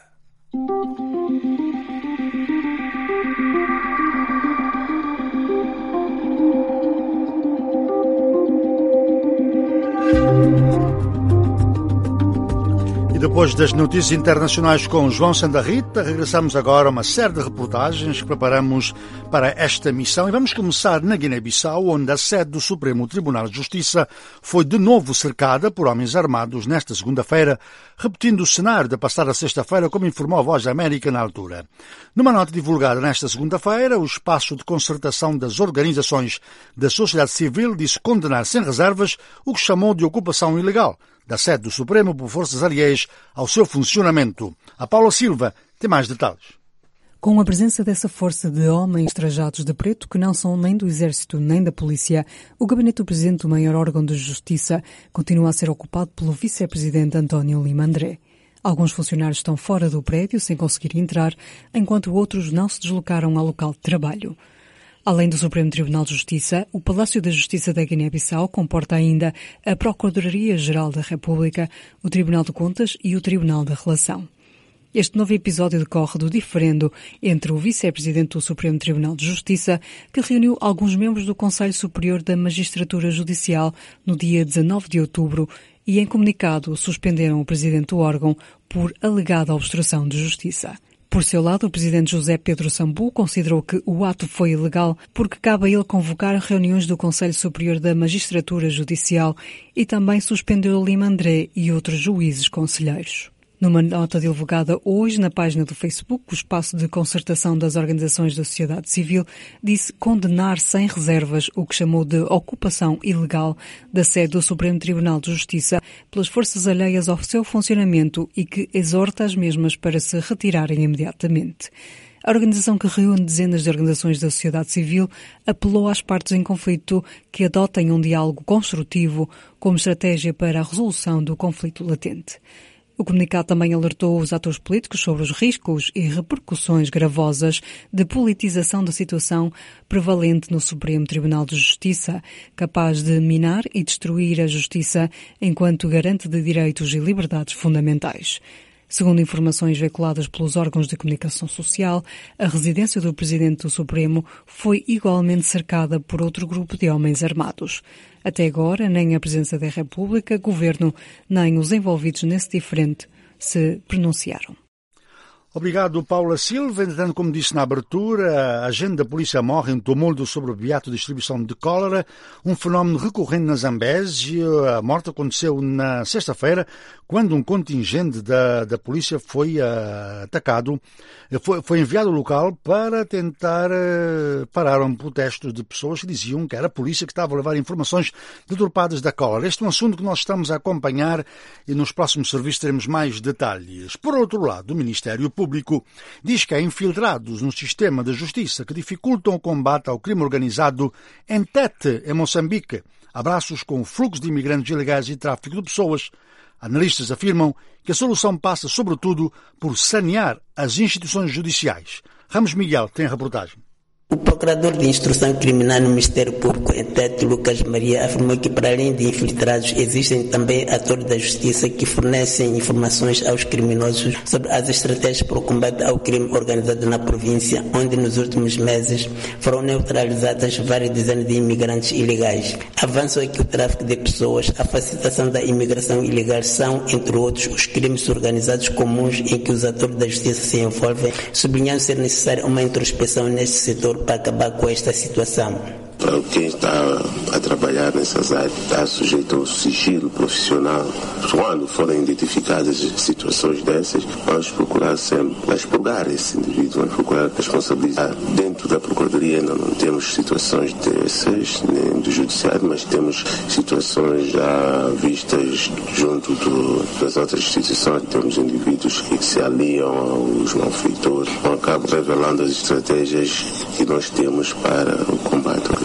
E depois das notícias internacionais com João Sandarrita, regressamos agora a uma série de reportagens que preparamos para esta missão. E vamos começar na Guiné-Bissau, onde a sede do Supremo Tribunal de Justiça foi de novo cercada por homens armados nesta segunda-feira, repetindo o cenário da passada sexta-feira, como informou a Voz da América na altura. Numa nota divulgada nesta segunda-feira, o Espaço de Concertação das Organizações da Sociedade Civil disse condenar sem reservas o que chamou de ocupação ilegal da sede do Supremo por forças alheias ao seu funcionamento. A Paula Silva tem mais detalhes. Com a presença dessa força de homens trajados de preto que não são nem do Exército nem da Polícia, o gabinete do Presidente do maior órgão de justiça continua a ser ocupado pelo Vice-Presidente António Lima André. Alguns funcionários estão fora do prédio sem conseguir entrar, enquanto outros não se deslocaram ao local de trabalho. Além do Supremo Tribunal de Justiça, o Palácio da Justiça da Guiné-Bissau comporta ainda a Procuradoria-Geral da República, o Tribunal de Contas e o Tribunal da Relação. Este novo episódio decorre do diferendo entre o Vice-Presidente do Supremo Tribunal de Justiça, que reuniu alguns membros do Conselho Superior da Magistratura Judicial no dia dezanove de outubro e, em comunicado, suspenderam o Presidente do órgão por alegada obstrução de justiça. Por seu lado, o Presidente José Pedro Sambu considerou que o ato foi ilegal porque cabe a ele convocar reuniões do Conselho Superior da Magistratura Judicial e também suspendeu Lima André e outros juízes conselheiros. Numa nota divulgada hoje na página do Facebook, o Espaço de Concertação das Organizações da Sociedade Civil disse condenar sem reservas o que chamou de ocupação ilegal da sede do Supremo Tribunal de Justiça pelas forças alheias ao seu funcionamento e que exorta as mesmas para se retirarem imediatamente. A organização, que reúne dezenas de organizações da sociedade civil, apelou às partes em conflito que adotem um diálogo construtivo como estratégia para a resolução do conflito latente. O comunicado também alertou os atores políticos sobre os riscos e repercussões gravosas de politização da situação prevalente no Supremo Tribunal de Justiça, capaz de minar e destruir a justiça enquanto garante de direitos e liberdades fundamentais. Segundo informações veiculadas pelos órgãos de comunicação social, a residência do Presidente do Supremo foi igualmente cercada por outro grupo de homens armados. Até agora, nem a Presidência da República, Governo, nem os envolvidos nesse diferente se pronunciaram. Obrigado, Paula Silva. Entretanto, como disse na abertura, a agente da polícia morre em tumulto sobre o beato de distribuição de cólera, um fenómeno recorrente na Zambésia. A morte aconteceu na sexta-feira, quando um contingente da, da polícia foi uh, atacado, foi, foi enviado ao local para tentar uh, parar um protesto de pessoas que diziam que era a polícia que estava a levar informações deturpadas da cólera. Este é um assunto que nós estamos a acompanhar e nos próximos serviços teremos mais detalhes. Por outro lado, o Ministério Público Público diz que há infiltrados no sistema da justiça que dificultam o combate ao crime organizado em Tete, em Moçambique, abraços com o fluxo de imigrantes ilegais e tráfico de pessoas. Analistas afirmam que a solução passa, sobretudo, por sanear as instituições judiciais. Ramos Miguel tem a reportagem. O procurador de instrução criminal no Ministério Público, em Tete, Lucas Maria, afirmou que, para além de infiltrados, existem também atores da justiça que fornecem informações aos criminosos sobre as estratégias para o combate ao crime organizado na província, onde nos últimos meses foram neutralizadas várias dezenas de imigrantes ilegais. Avançam é que o tráfico de pessoas, a facilitação da imigração ilegal são, entre outros, os crimes organizados comuns em que os atores da justiça se envolvem, sublinhando ser necessária uma introspeção neste setor para acabar com esta situação. Para quem está a trabalhar nessas áreas, está sujeito ao sigilo profissional. Quando forem identificadas situações dessas, vamos procurar sempre expurgar esse indivíduo, vamos procurar responsabilizar. Dentro da Procuradoria ainda não temos situações dessas, nem do Judiciário, mas temos situações já vistas junto do, das outras instituições. Temos indivíduos que se aliam aos malfeitores, acabam revelando as estratégias que nós temos para o combate ao crime.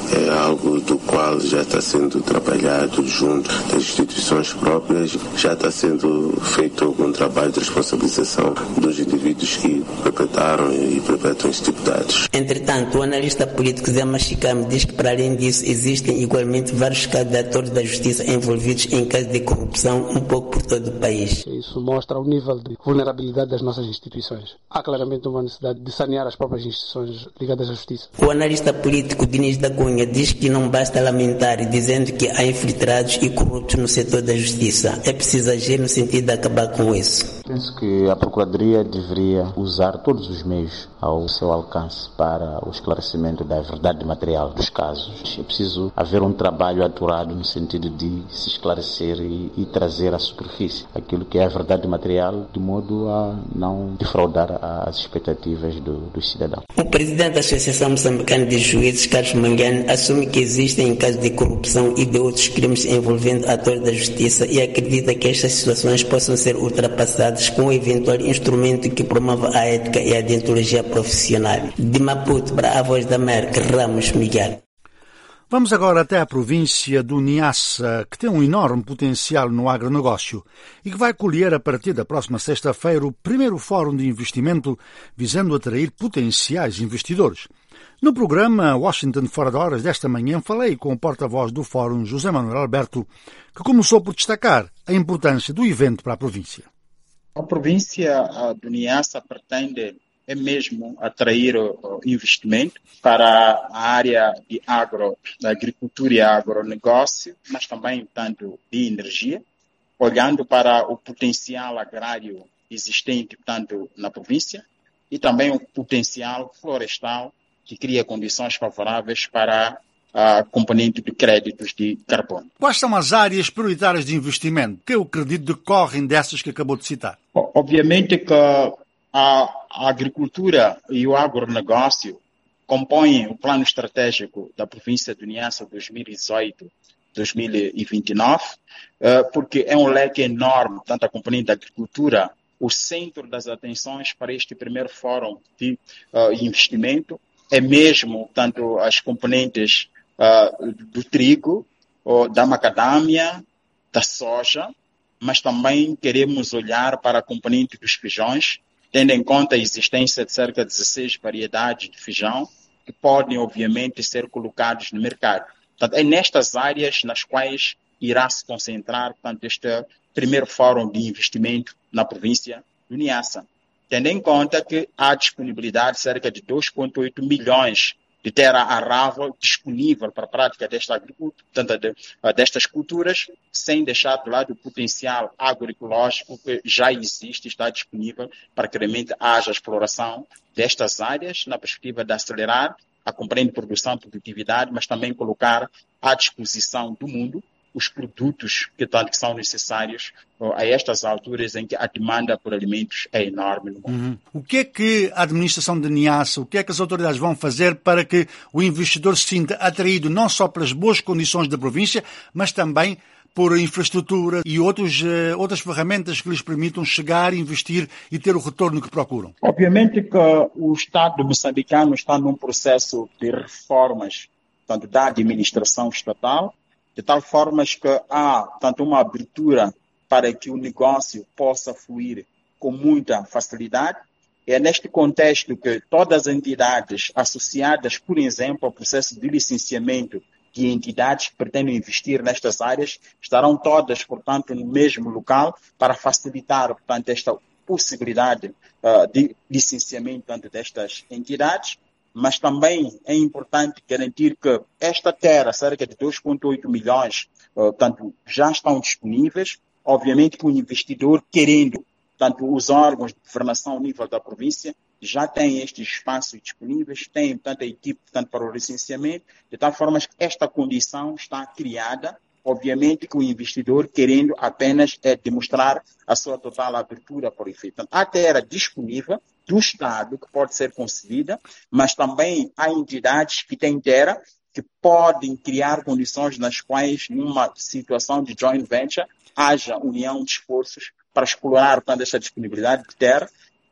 é algo do qual já está sendo trabalhado junto das instituições próprias, já está sendo feito algum trabalho de responsabilização dos indivíduos que perpetraram e perpetram esse tipo de atos. Entretanto, o analista político Zé Machicame diz que, para além disso, existem igualmente vários casos de atores da justiça envolvidos em casos de corrupção um pouco por todo o país. Isso mostra o nível de vulnerabilidade das nossas instituições. Há claramente uma necessidade de sanear as próprias instituições ligadas à justiça. O analista político Diniz da Cunha diz que não basta lamentar, dizendo que há infiltrados e corruptos no setor da justiça. É preciso agir no sentido de acabar com isso. Penso que a Procuradoria deveria usar todos os meios ao seu alcance para o esclarecimento da verdade material dos casos. É preciso haver um trabalho aturado no sentido de se esclarecer e, e trazer à superfície aquilo que é a verdade material, de modo a não defraudar as expectativas do, dos cidadãos. O presidente da Associação Moçambicana de Juízes, Carlos Manguiane, assume que existem casos de corrupção e de outros crimes envolvendo atores da justiça e acredita que estas situações possam ser ultrapassadas com um eventual instrumento que promova a ética e a deontologia profissional. De Maputo para a Voz da América, Ramos Miguel. Vamos agora até a província do Niassa, que tem um enorme potencial no agronegócio e que vai colher a partir da próxima sexta-feira o primeiro fórum de investimento visando atrair potenciais investidores. No programa Washington Fora de Horas desta manhã falei com o porta-voz do fórum, José Manuel Alberto, que começou por destacar a importância do evento para a província. A província do Niassa pretende é mesmo atrair o investimento para a área de agro, da agricultura e agronegócio, mas também tanto de energia, olhando para o potencial agrário existente tanto na província e também o potencial florestal que cria condições favoráveis para a componente de créditos de carbono. Quais são as áreas prioritárias de investimento que o crédito decorrem dessas que acabou de citar? Obviamente que a A agricultura e o agronegócio compõem o plano estratégico da província do Niassa dois mil e dezoito a dois mil e vinte e nove, porque é um leque enorme, tanto a componente da agricultura, o centro das atenções para este primeiro fórum de uh, investimento, é mesmo tanto as componentes uh, do trigo, uh, da macadâmia, da soja, mas também queremos olhar para a componente dos feijões, tendo em conta a existência de cerca de dezesseis variedades de feijão que podem, obviamente, ser colocados no mercado. Portanto, é nestas áreas nas quais irá se concentrar, portanto, este primeiro fórum de investimento na província do Niassa, tendo em conta que há disponibilidade de cerca de dois vírgula oito milhões de terra arável disponível para a prática desta agricultura, portanto, de, destas culturas, sem deixar de lado o potencial agroecológico que já existe e está disponível para que realmente haja exploração destas áreas na perspectiva de acelerar a compreende produção e produtividade, mas também colocar à disposição do mundo os produtos que, tanto, que são necessários uh, a estas alturas em que a demanda por alimentos é enorme no mundo. Uhum. O que é que a administração de Niassa, o que é que as autoridades vão fazer para que o investidor se sinta atraído não só pelas boas condições da província, mas também por infraestrutura e outros, uh, outras ferramentas que lhes permitam chegar, investir e ter o retorno que procuram? Obviamente que o Estado moçambicano está num processo de reformas, tanto da administração estatal, de tal forma que há tanto uma abertura para que o negócio possa fluir com muita facilidade. É neste contexto que todas as entidades associadas, por exemplo, ao processo de licenciamento de entidades que pretendem investir nestas áreas, estarão todas, portanto, no mesmo local para facilitar, portanto, esta possibilidade uh, de licenciamento tanto destas entidades. Mas também é importante garantir que esta terra, cerca de dois vírgula oito milhões, uh, tanto, já estão disponíveis. Obviamente que o investidor, querendo, tanto os órgãos de governação ao nível da província, já têm estes espaços disponíveis, têm, portanto, a equipe, portanto, para o licenciamento, de tal forma que esta condição está criada. Obviamente que o investidor, querendo apenas é demonstrar a sua total abertura para o efeito. Portanto, há terra disponível do Estado que pode ser concedida, mas também há entidades que têm terra que podem criar condições nas quais, numa situação de joint venture, haja união de esforços para explorar, portanto, esta disponibilidade de terra,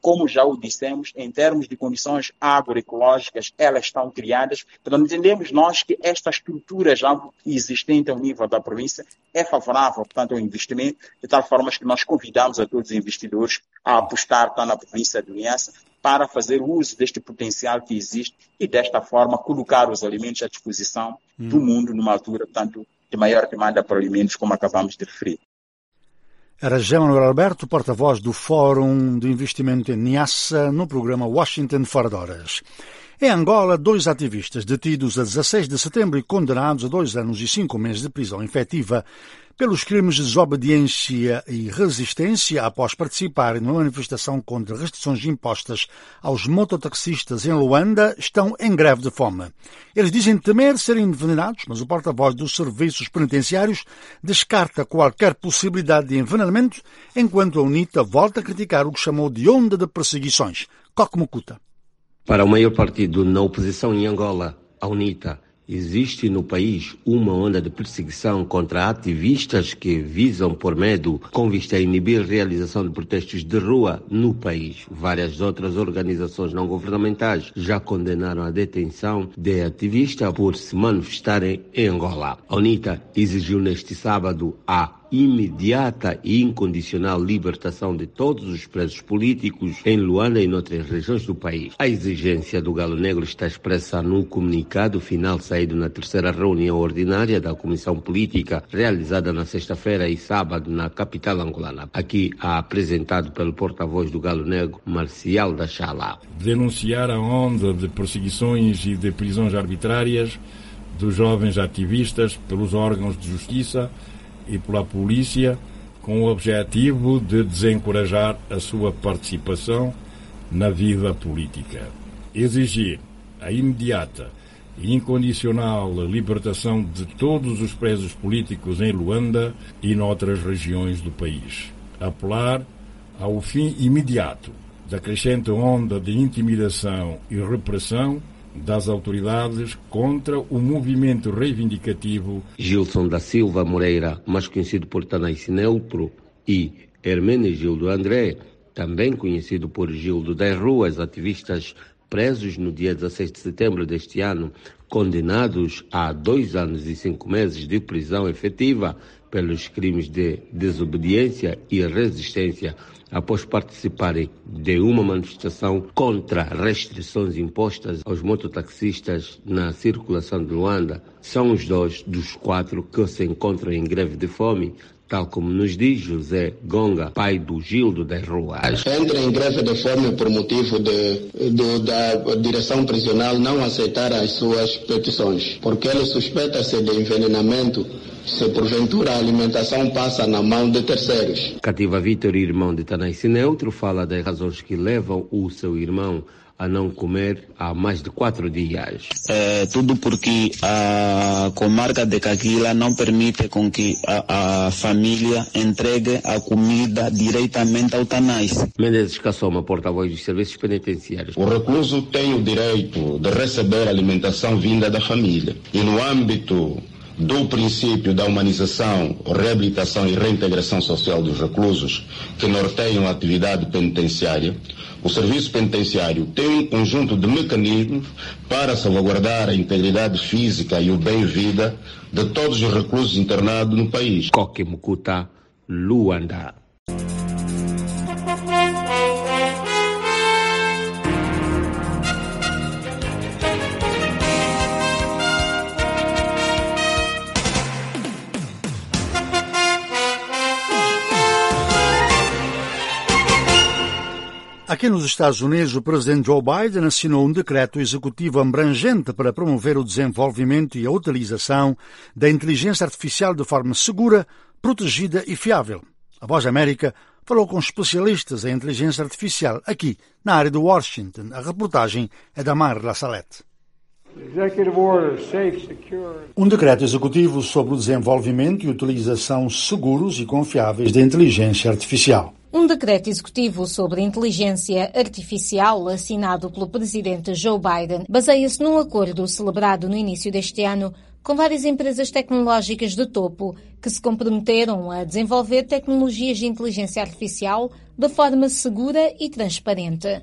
como já o dissemos, em termos de condições agroecológicas, elas estão criadas. Portanto, entendemos nós que esta estrutura já existente ao nível da província é favorável, portanto, ao investimento, de tal forma que nós convidamos a todos os investidores a apostar tá, na província de Niassa para fazer uso deste potencial que existe e, desta forma, colocar os alimentos à disposição hum. do mundo numa altura, portanto, de maior demanda por alimentos, como acabamos de referir. Era José Manuel Alberto, porta-voz do Fórum de Investimento em Niassa, no programa Washington Fora de Horas. Em Angola, dois ativistas detidos a dezasseis de setembro e condenados a dois anos e cinco meses de prisão efetiva pelos crimes de desobediência e resistência após participarem numa manifestação contra restrições impostas aos mototaxistas em Luanda, estão em greve de fome. Eles dizem temer serem envenenados, mas o porta-voz dos serviços penitenciários descarta qualquer possibilidade de envenenamento, enquanto a UNITA volta a criticar o que chamou de onda de perseguições. Coque Mukuta. Para o maior partido na oposição em Angola, a UNITA, existe no país uma onda de perseguição contra ativistas que visam, por medo, com vista a inibir a realização de protestos de rua no país. Várias outras organizações não governamentais já condenaram a detenção de ativistas por se manifestarem em Angola. A UNITA exigiu neste sábado a imediata e incondicional libertação de todos os presos políticos em Luanda e noutras regiões do país. A exigência do Galo Negro está expressa num comunicado final saído na terceira reunião ordinária da Comissão Política, realizada na sexta-feira e sábado na capital angolana. Aqui apresentado pelo porta-voz do Galo Negro, Marcial da Chala. Denunciar a onda de perseguições e de prisões arbitrárias dos jovens ativistas pelos órgãos de justiça e pela polícia, com o objetivo de desencorajar a sua participação na vida política. Exigir a imediata e incondicional libertação de todos os presos políticos em Luanda e noutras regiões do país. Apelar ao fim imediato da crescente onda de intimidação e repressão das autoridades contra o movimento reivindicativo. Gilson da Silva Moreira, mais conhecido por Tanais Neutro, e Hermenegildo André, também conhecido por Gildo das Ruas, ativistas presos no dia dezasseis de setembro deste ano, condenados a dois anos e cinco meses de prisão efetiva pelos crimes de desobediência e resistência após participarem de uma manifestação contra restrições impostas aos mototaxistas na circulação de Luanda. São os dois dos quatro que se encontram em greve de fome, tal como nos diz José Gonga, pai do Gildo das Ruas. Entra em greve de fome por motivo de, de, da direção prisional não aceitar as suas petições, porque ele suspeita-se de envenenamento se porventura a alimentação passa na mão de terceiros. Cativa Vítor, irmão de Tanais Neutro, fala das razões que levam o seu irmão a não comer há mais de quatro dias. É, tudo porque a comarca de Caquila não permite com que a, a família entregue a comida diretamente ao Tanais. Menezes Cassoma, porta-voz dos serviços penitenciários. O recluso tem o direito de receber alimentação vinda da família. E no âmbito do princípio da humanização, reabilitação e reintegração social dos reclusos que norteiam a atividade penitenciária, o serviço penitenciário tem um conjunto de mecanismos para salvaguardar a integridade física e o bem-vida de todos os reclusos internados no país. Coque Mukuta, Luanda. Aqui nos Estados Unidos, o presidente Joe Biden assinou um decreto executivo abrangente para promover o desenvolvimento e a utilização da inteligência artificial de forma segura, protegida e fiável. A Voz da América falou com especialistas em inteligência artificial aqui, na área de Washington. A reportagem é da Marla Salete. Um decreto executivo sobre o desenvolvimento e utilização seguros e confiáveis da inteligência artificial. Um decreto executivo sobre inteligência artificial assinado pelo presidente Joe Biden baseia-se num acordo celebrado no início deste ano com várias empresas tecnológicas de topo que se comprometeram a desenvolver tecnologias de inteligência artificial de forma segura e transparente.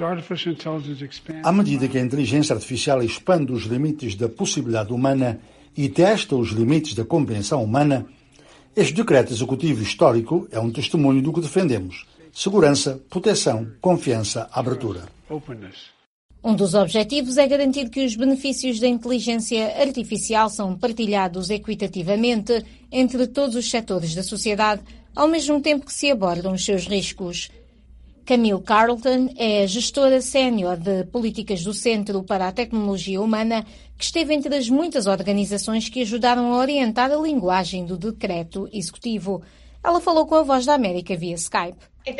À medida que a inteligência artificial expande os limites da possibilidade humana e testa os limites da compreensão humana, este decreto executivo histórico é um testemunho do que defendemos: segurança, proteção, confiança, abertura. Um dos objetivos é garantir que os benefícios da inteligência artificial são partilhados equitativamente entre todos os setores da sociedade, ao mesmo tempo que se abordam os seus riscos. Camille Carlton é a gestora sénior de políticas do Centro para a Tecnologia Humana, que esteve entre as muitas organizações que ajudaram a orientar a linguagem do decreto executivo. Ela falou com a Voz da América via Skype.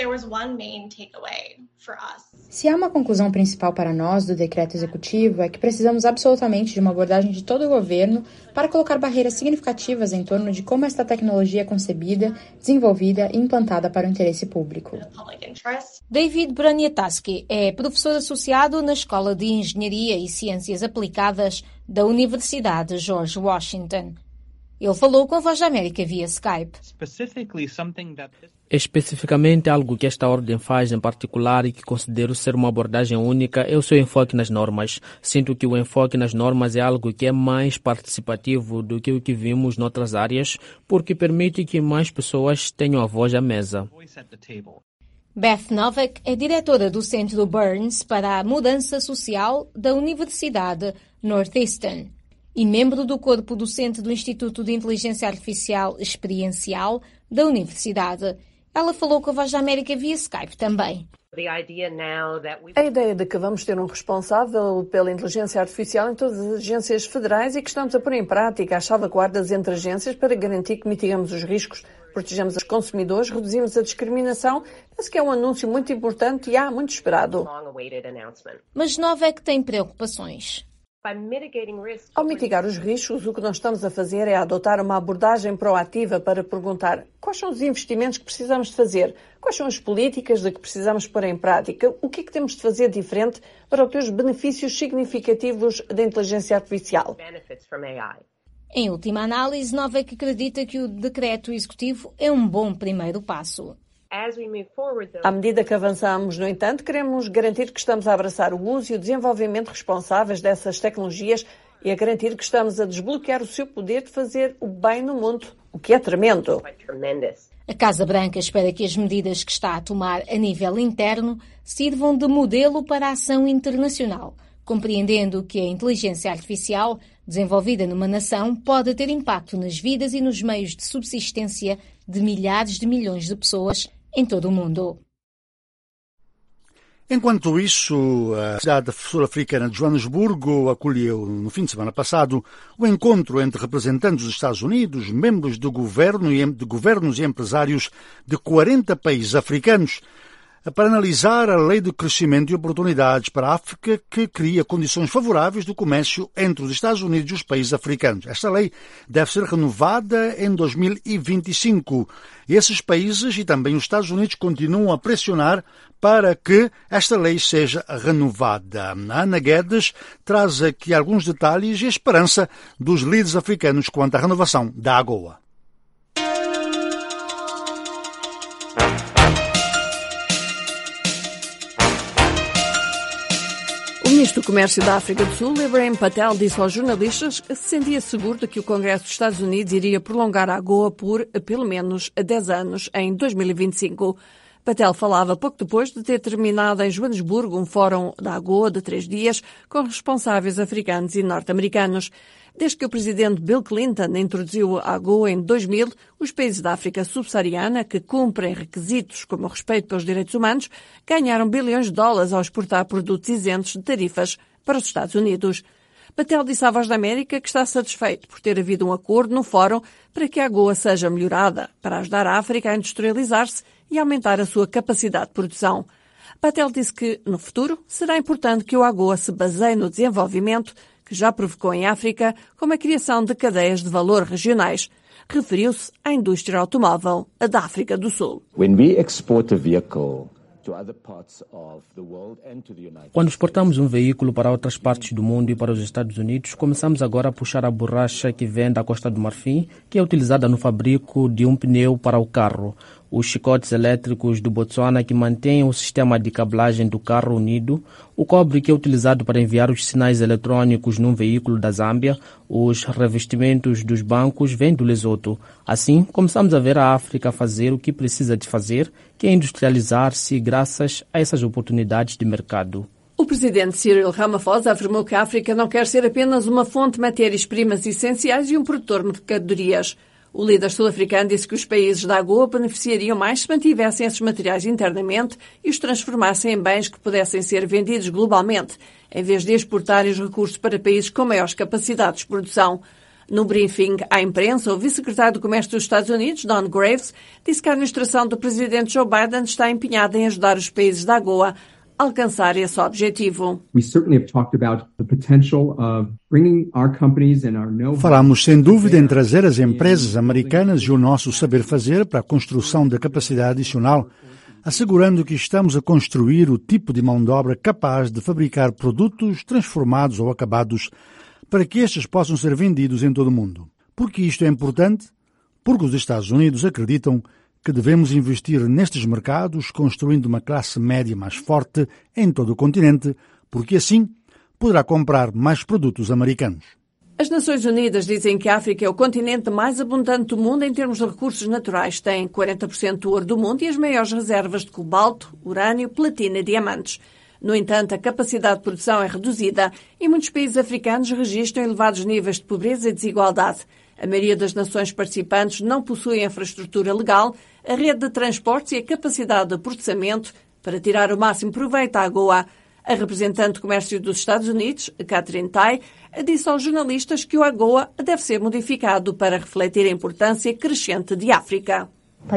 Se há uma conclusão principal para nós do decreto executivo, é que precisamos absolutamente de uma abordagem de todo o governo para colocar barreiras significativas em torno de como esta tecnologia é concebida, desenvolvida e implantada para o interesse público. David Broniataski é professor associado na Escola de Engenharia e Ciências Aplicadas da Universidade George Washington. Ele falou com a Voz da América via Skype. Especificamente, algo que esta ordem faz em particular e que considero ser uma abordagem única é o seu enfoque nas normas. Sinto que o enfoque nas normas é algo que é mais participativo do que o que vimos noutras áreas, porque permite que mais pessoas tenham a voz à mesa. Beth Novak é diretora do Centro Burns para a Mudança Social da Universidade Northeastern e membro do corpo docente do Instituto de Inteligência Artificial Experiencial da Universidade. Ela falou com a Voz da América via Skype também. A ideia de que vamos ter um responsável pela inteligência artificial em todas as agências federais e que estamos a pôr em prática as salvaguardas entre agências para garantir que mitigamos os riscos, protegemos os consumidores, reduzimos a discriminação, penso que é um anúncio muito importante e há muito esperado. Mas Novak tem preocupações. Ao mitigar os riscos, o que nós estamos a fazer é adotar uma abordagem proativa para perguntar quais são os investimentos que precisamos de fazer, quais são as políticas de que precisamos pôr em prática, o que é que temos de fazer diferente para obter os benefícios significativos da inteligência artificial. Em última análise, Novak acredita que o decreto executivo é um bom primeiro passo. À medida que avançamos, no entanto, queremos garantir que estamos a abraçar o uso e o desenvolvimento responsáveis dessas tecnologias e a garantir que estamos a desbloquear o seu poder de fazer o bem no mundo, o que é tremendo. A Casa Branca espera que as medidas que está a tomar a nível interno sirvam de modelo para a ação internacional, compreendendo que a inteligência artificial desenvolvida numa nação pode ter impacto nas vidas e nos meios de subsistência de milhares de milhões de pessoas em todo o mundo. Enquanto isso, a cidade sul-africana de Joanesburgo acolheu, no fim de semana passado, o encontro entre representantes dos Estados Unidos, membros do governo e de governos e empresários de quarenta países africanos, para analisar a Lei de Crescimento e Oportunidades para a África, que cria condições favoráveis do comércio entre os Estados Unidos e os países africanos. Esta lei deve ser renovada em dois mil e vinte e cinco. Esses países e também os Estados Unidos continuam a pressionar para que esta lei seja renovada. A Ana Guedes traz aqui alguns detalhes e a esperança dos líderes africanos quanto à renovação da AGOA. O ministro do Comércio da África do Sul, Ibrahim Patel, disse aos jornalistas que se sentia seguro de que o Congresso dos Estados Unidos iria prolongar a AGOA por pelo menos dez anos em dois mil e vinte e cinco. Patel falava pouco depois de ter terminado em Joanesburgo um fórum da AGOA de três dias com responsáveis africanos e norte-americanos. Desde que o presidente Bill Clinton introduziu a AGOA em dois mil, os países da África subsaariana, que cumprem requisitos como o respeito pelos direitos humanos, ganharam bilhões de dólares ao exportar produtos isentos de tarifas para os Estados Unidos. Patel disse à Voz da América que está satisfeito por ter havido um acordo no fórum para que a AGOA seja melhorada, para ajudar a África a industrializar-se e aumentar a sua capacidade de produção. Patel disse que, no futuro, será importante que o AGOA se baseie no desenvolvimento que já provocou em África, como a criação de cadeias de valor regionais. Referiu-se à indústria automóvel da África do Sul. Quando exportamos um veículo para outras partes do mundo e para os Estados Unidos, começamos agora a puxar a borracha que vem da Costa do Marfim, que é utilizada no fabrico de um pneu para o carro. os chicotes elétricos do Botsuana, que mantêm o sistema de cablagem do carro unido, o cobre que é utilizado para enviar os sinais eletrônicos num veículo da Zâmbia, os revestimentos dos bancos vêm do Lesoto. Assim, começamos a ver a África fazer o que precisa de fazer, que é industrializar-se graças a essas oportunidades de mercado. O presidente Cyril Ramaphosa afirmou que a África não quer ser apenas uma fonte de matérias-primas essenciais e um produtor de mercadorias. O líder sul-africano disse que os países da AGOA beneficiariam mais se mantivessem esses materiais internamente e os transformassem em bens que pudessem ser vendidos globalmente, em vez de exportarem os recursos para países com maiores capacidades de produção. No briefing à imprensa, o vice-secretário do Comércio dos Estados Unidos, Don Graves, disse que a administração do presidente Joe Biden está empenhada em ajudar os países da AGOA a alcançar esse objetivo. Falamos sem dúvida em trazer as empresas americanas e o nosso saber-fazer para a construção da capacidade adicional, assegurando que estamos a construir o tipo de mão de obra capaz de fabricar produtos transformados ou acabados para que estes possam ser vendidos em todo o mundo. Por que isto é importante? Porque os Estados Unidos acreditam que devemos investir nestes mercados, construindo uma classe média mais forte em todo o continente, porque assim poderá comprar mais produtos americanos. As Nações Unidas dizem que a África é o continente mais abundante do mundo em termos de recursos naturais. Tem quarenta por cento do ouro do mundo e as maiores reservas de cobalto, urânio, platina e diamantes. No entanto, a capacidade de produção é reduzida e muitos países africanos registram elevados níveis de pobreza e desigualdade. A maioria das nações participantes não possui infraestrutura legal, a rede de transportes e a capacidade de processamento para tirar o máximo proveito à AGOA. A representante de comércio dos Estados Unidos, Catherine Tai, disse aos jornalistas que o AGOA deve ser modificado para refletir a importância crescente de África.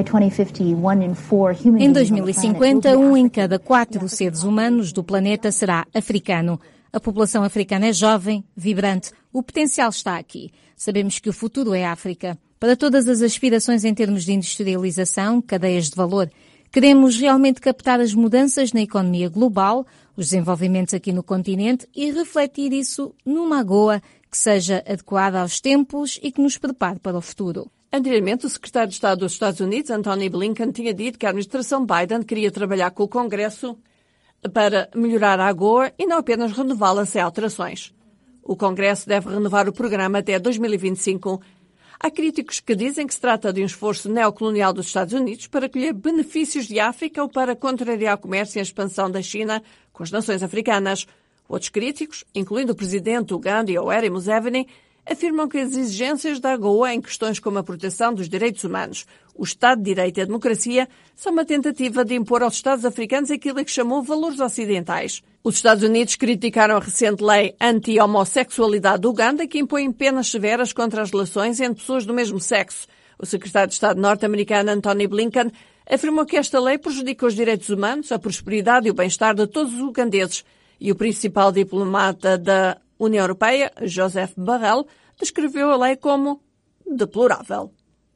Em dois mil e cinquenta, um em cada quatro seres humanos do planeta será africano. A população africana é jovem, vibrante. O potencial está aqui. Sabemos que o futuro é a África. Para todas as aspirações em termos de industrialização, cadeias de valor, queremos realmente captar as mudanças na economia global, os desenvolvimentos aqui no continente e refletir isso numa AGOA que seja adequada aos tempos e que nos prepare para o futuro. Anteriormente, o secretário de Estado dos Estados Unidos, Antony Blinken, tinha dito que a administração Biden queria trabalhar com o Congresso para melhorar a AGOA e não apenas renová-la sem alterações. O Congresso deve renovar o programa até dois mil e vinte e cinco. Há críticos que dizem que se trata de um esforço neocolonial dos Estados Unidos para colher benefícios de África ou para contrariar o comércio e a expansão da China com as nações africanas. Outros críticos, incluindo o presidente Uganda, Yoweri Museveni, afirmam que as exigências da AGOA em questões como a proteção dos direitos humanos, o Estado de Direito e a democracia são uma tentativa de impor aos Estados africanos aquilo que chamou valores ocidentais. Os Estados Unidos criticaram a recente lei anti-homossexualidade do Uganda, que impõe penas severas contra as relações entre pessoas do mesmo sexo. O secretário de Estado norte-americano Antony Blinken afirmou que esta lei prejudica os direitos humanos, a prosperidade e o bem-estar de todos os ugandeses. E o principal diplomata da União Europeia, Joseph Borrell, descreveu a lei como deplorável.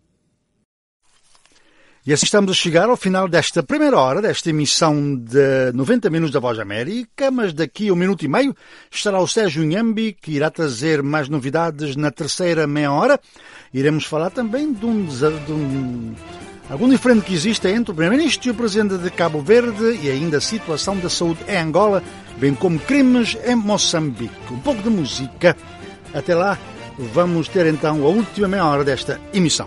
E assim estamos a chegar ao final desta primeira hora, desta emissão de noventa minutos da Voz América, mas daqui a um minuto e meio estará o Sérgio Nhambi, que irá trazer mais novidades na terceira meia hora. Iremos falar também de um, de um algum diferente que existe entre o Primeiro-Ministro e o Presidente de Cabo Verde e ainda a situação da saúde em Angola, bem como crimes em Moçambique. Um pouco de música. Até lá, vamos ter então a última meia hora desta emissão.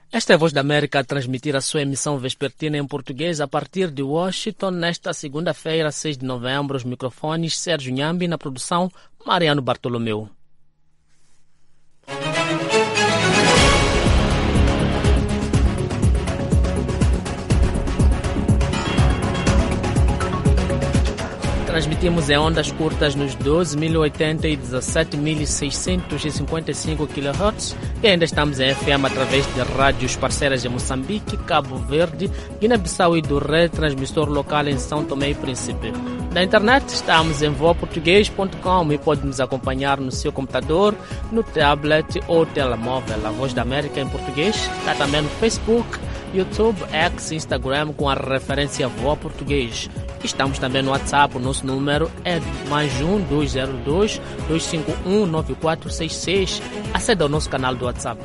Esta é a Voz da América a transmitir a sua emissão vespertina em português a partir de Washington nesta segunda-feira, seis de novembro. Os microfones Sérgio Nhambi, na produção Mariano Bartolomeu. Transmitimos em ondas curtas nos doze mil e oitenta e dezessete mil seiscentos e cinquenta e cinco quilohertz e ainda estamos em F M através de rádios parceiras em Moçambique, Cabo Verde, Guiné-Bissau e do retransmissor local em São Tomé e Príncipe. Na internet estamos em voa português ponto com e pode nos acompanhar no seu computador, no tablet ou telemóvel. A Voz da América em português está também no Facebook, YouTube, X, Instagram com a referência Voa Português. Estamos também no WhatsApp, o nosso número é mais um dois zero dois, dois cinco um, nove quatro seis seis. Aceda ao nosso canal do WhatsApp.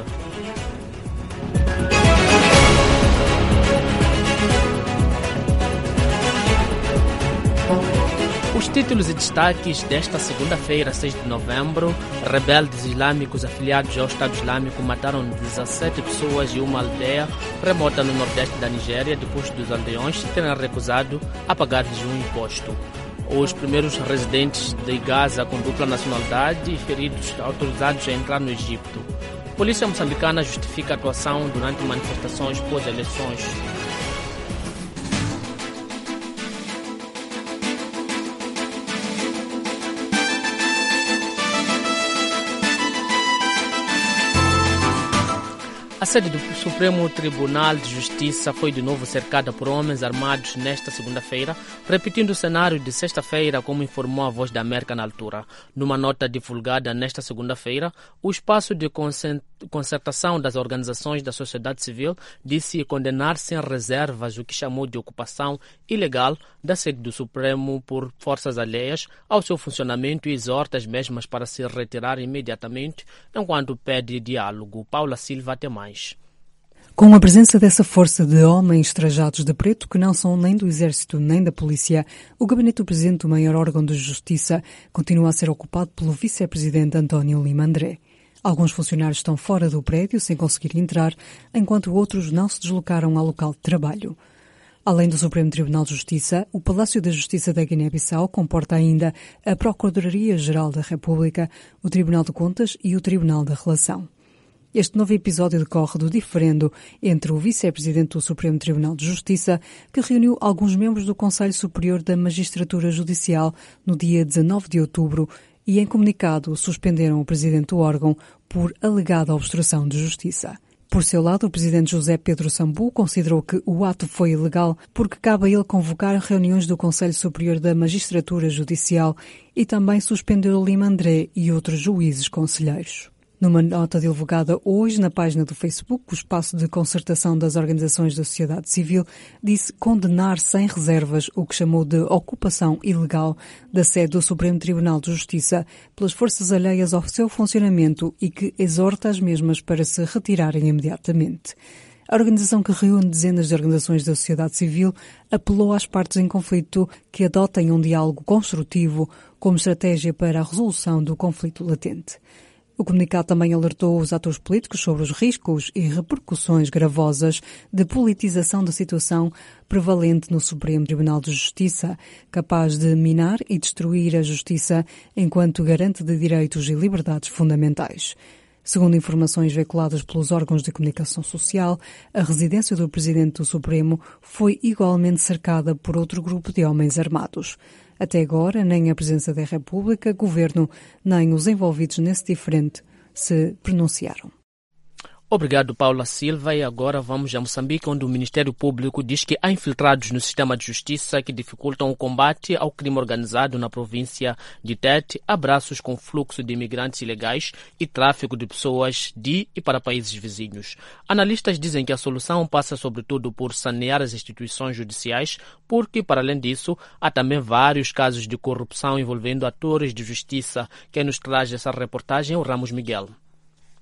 Os títulos e destaques desta segunda-feira, seis de novembro. Rebeldes islâmicos afiliados ao Estado Islâmico mataram dezessete pessoas em uma aldeia remota no nordeste da Nigéria depois dos aldeões terem recusado a pagar-lhes um imposto. Os primeiros residentes de Gaza com dupla nacionalidade e feridos autorizados a entrar no Egito. Polícia moçambicana justifica a atuação durante manifestações pós-eleições. A sede do Supremo Tribunal de Justiça foi de novo cercada por homens armados nesta segunda-feira, repetindo o cenário de sexta-feira, como informou a Voz da América na altura. Numa nota divulgada nesta segunda-feira, o espaço de concertação das organizações da sociedade civil disse condenar sem reservas o que chamou de ocupação ilegal da sede do Supremo por forças alheias ao seu funcionamento e exorta as mesmas para se retirar imediatamente, enquanto pede diálogo. Paula Silva tem mais. Com a presença dessa força de homens trajados de preto que não são nem do Exército nem da Polícia, o gabinete do Presidente do maior órgão de Justiça continua a ser ocupado pelo Vice-Presidente António Lima André. Alguns funcionários estão fora do prédio sem conseguir entrar, enquanto outros não se deslocaram ao local de trabalho. Além do Supremo Tribunal de Justiça, o Palácio da Justiça da Guiné-Bissau comporta ainda a Procuradoria-Geral da República, o Tribunal de Contas e o Tribunal da Relação. Este novo episódio decorre do diferendo entre o vice-presidente do Supremo Tribunal de Justiça, que reuniu alguns membros do Conselho Superior da Magistratura Judicial no dia dezanove de outubro e, em comunicado, suspenderam o presidente do órgão por alegada obstrução de justiça. Por seu lado, o presidente José Pedro Sambu considerou que o ato foi ilegal porque cabe a ele convocar reuniões do Conselho Superior da Magistratura Judicial e também suspendeu Lima André e outros juízes conselheiros. Numa nota divulgada hoje na página do Facebook, o Espaço de Concertação das Organizações da Sociedade Civil disse condenar sem reservas o que chamou de ocupação ilegal da sede do Supremo Tribunal de Justiça pelas forças alheias ao seu funcionamento e que exorta as mesmas para se retirarem imediatamente. A organização, que reúne dezenas de organizações da sociedade civil, apelou às partes em conflito que adotem um diálogo construtivo como estratégia para a resolução do conflito latente. O comunicado também alertou os atores políticos sobre os riscos e repercussões gravosas de politização da situação prevalente no Supremo Tribunal de Justiça, capaz de minar e destruir a justiça enquanto garante de direitos e liberdades fundamentais. Segundo informações veiculadas pelos órgãos de comunicação social, a residência do presidente do Supremo foi igualmente cercada por outro grupo de homens armados. Até agora, nem a Presidência da República, Governo, nem os envolvidos nesse diferente se pronunciaram. Obrigado, Paula Silva. E agora vamos a Moçambique, onde o Ministério Público diz que há infiltrados no sistema de justiça que dificultam o combate ao crime organizado na província de Tete, abraços com fluxo de imigrantes ilegais e tráfico de pessoas de e para países vizinhos. Analistas dizem que a solução passa sobretudo por sanear as instituições judiciais, porque, para além disso, há também vários casos de corrupção envolvendo atores de justiça. Quem nos traz essa reportagem é o Ramos Miguel. O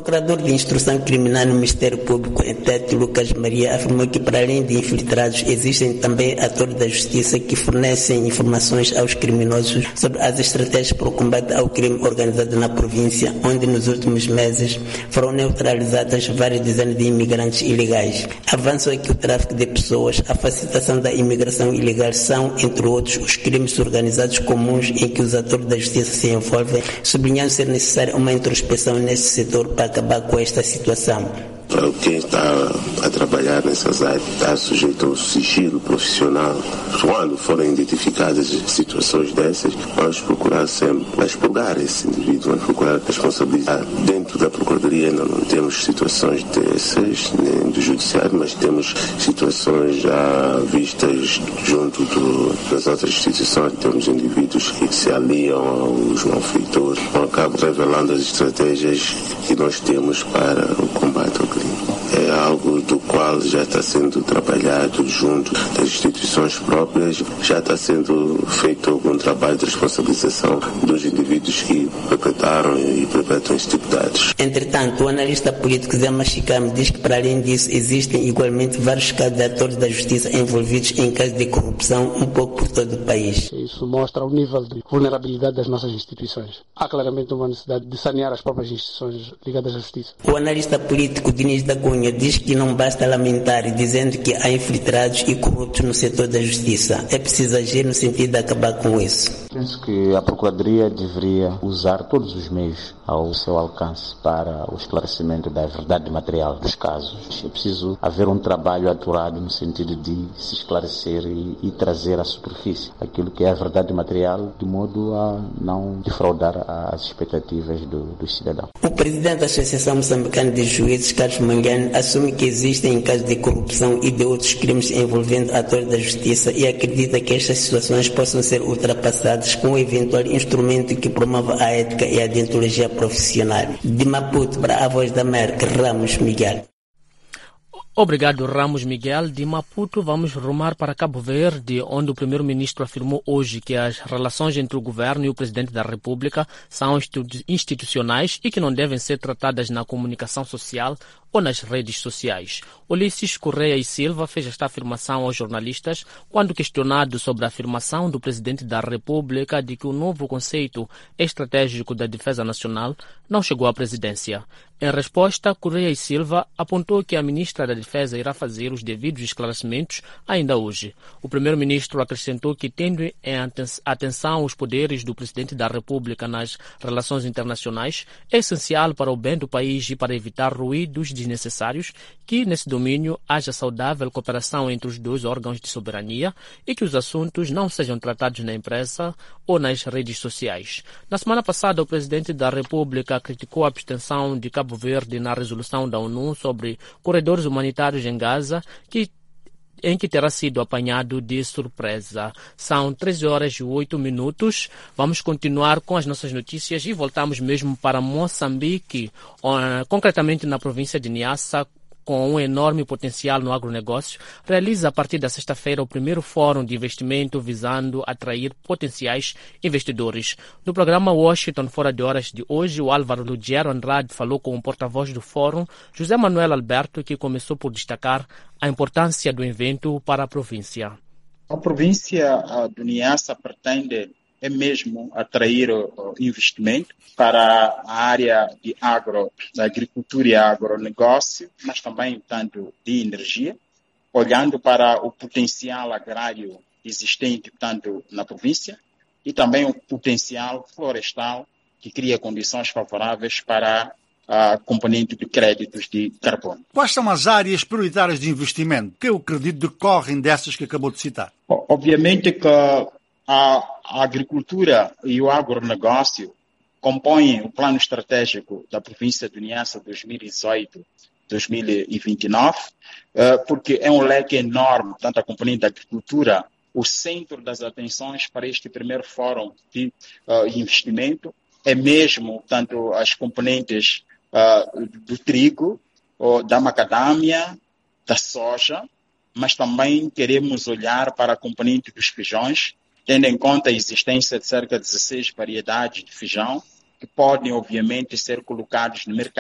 procurador de instrução criminal no Ministério Público, Tete Lucas Maria, afirmou que, para além de infiltrados, existem também atores da justiça que fornecem informações aos criminosos sobre as estratégias para o combate ao crime organizado na província, onde nos últimos meses foram neutralizadas várias dezenas de imigrantes ilegais. Avançou que o tráfico de pessoas, a facilitação da imigração ilegal são, entre outros, os crimes organizados comuns em que os atores da justiça se envolvem, sublinhando ser necessária uma introspeção nesse setor para acabar com esta situação. Quem está a trabalhar nessas áreas está sujeito ao sigilo profissional. Quando forem identificadas situações dessas, vamos procurar sempre expurgar esse indivíduo, vamos procurar responsabilizar. Dentro da Procuradoria ainda não temos situações dessas, nem do Judiciário, mas temos situações já vistas junto do, das outras instituições. Temos indivíduos que se aliam aos malfeitores, acabam revelando as estratégias que nós temos para o combate ao crime. É algo do qual já está sendo trabalhado junto das instituições próprias, já está sendo feito algum trabalho de responsabilização dos indivíduos que perpetraram e perpetram esse tipo de atos. Entretanto, o analista político Zé Machicame diz que, para além disso, existem igualmente vários casos de atores da justiça envolvidos em casos de corrupção um pouco por todo o país. Isso mostra o nível de vulnerabilidade das nossas instituições. Há claramente uma necessidade de sanear as próprias instituições ligadas à justiça. O analista político Diniz da Cunha diz que não basta lamentar, dizendo que há infiltrados e corruptos no setor da justiça. É preciso agir no sentido de acabar com isso. Penso que a Procuradoria deveria usar todos os meios ao seu alcance para o esclarecimento da verdade material dos casos. É preciso haver um trabalho aturado no sentido de se esclarecer e, e trazer à superfície aquilo que é a verdade material, de modo a não defraudar as expectativas do, dos cidadãos. O presidente da Associação Moçambicana de Juízes, Carlos Mangano, assume que existem casos de corrupção e de outros crimes envolvendo atores da justiça e acredita que estas situações possam ser ultrapassadas com um eventual instrumento que promova a ética e a deontologia profissional. De Maputo para a Voz da América, Ramos Miguel. Obrigado, Ramos Miguel. De Maputo, vamos rumar para Cabo Verde, onde o primeiro-ministro afirmou hoje que as relações entre o governo e o presidente da República são institucionais e que não devem ser tratadas na comunicação social ou nas redes sociais. Ulisses Correia e Silva fez esta afirmação aos jornalistas quando questionado sobre a afirmação do presidente da República de que o novo conceito estratégico da defesa nacional não chegou à presidência. Em resposta, Correia e Silva apontou que a ministra da Defesa irá fazer os devidos esclarecimentos ainda hoje. O primeiro-ministro acrescentou que, tendo em atenção os poderes do presidente da República nas relações internacionais, é essencial para o bem do país e para evitar ruídos desnecessários que, nesse domínio, haja saudável cooperação entre os dois órgãos de soberania e que os assuntos não sejam tratados na imprensa ou nas redes sociais. Na semana passada, o presidente da República criticou a abstenção de Cabo Verde na resolução da ONU sobre corredores humanitários em Gaza, que em que terá sido apanhado de surpresa. São treze horas e oito minutos. Vamos continuar com as nossas notícias e voltamos mesmo para Moçambique, concretamente na província de Niassa, com um enorme potencial no agronegócio, realiza a partir da sexta-feira o primeiro fórum de investimento visando atrair potenciais investidores. No programa Washington Fora de Horas de hoje, o Álvaro Lugero Andrade falou com o porta-voz do fórum, José Manuel Alberto, que começou por destacar a importância do evento para a província. A província do Niassa pretende é mesmo atrair uh, investimento para a área de agro, da agricultura e agronegócio, mas também tanto de energia, olhando para o potencial agrário existente tanto na província e também o potencial florestal que cria condições favoráveis para a componente de créditos de carbono. Quais são as áreas prioritárias de investimento que o crédito decorrem dessas que acabou de citar? Obviamente que a A agricultura e o agronegócio compõem o plano estratégico da província de Niassa dois mil e dezoito a dois mil e vinte e nove, porque é um leque enorme, tanto a componente da agricultura, o centro das atenções para este primeiro fórum de investimento é mesmo tanto as componentes do trigo, da macadâmia, da soja, mas também queremos olhar para a componente dos feijões, tendo em conta a existência de cerca de dezesseis variedades de feijão que podem, obviamente, ser colocados no mercado.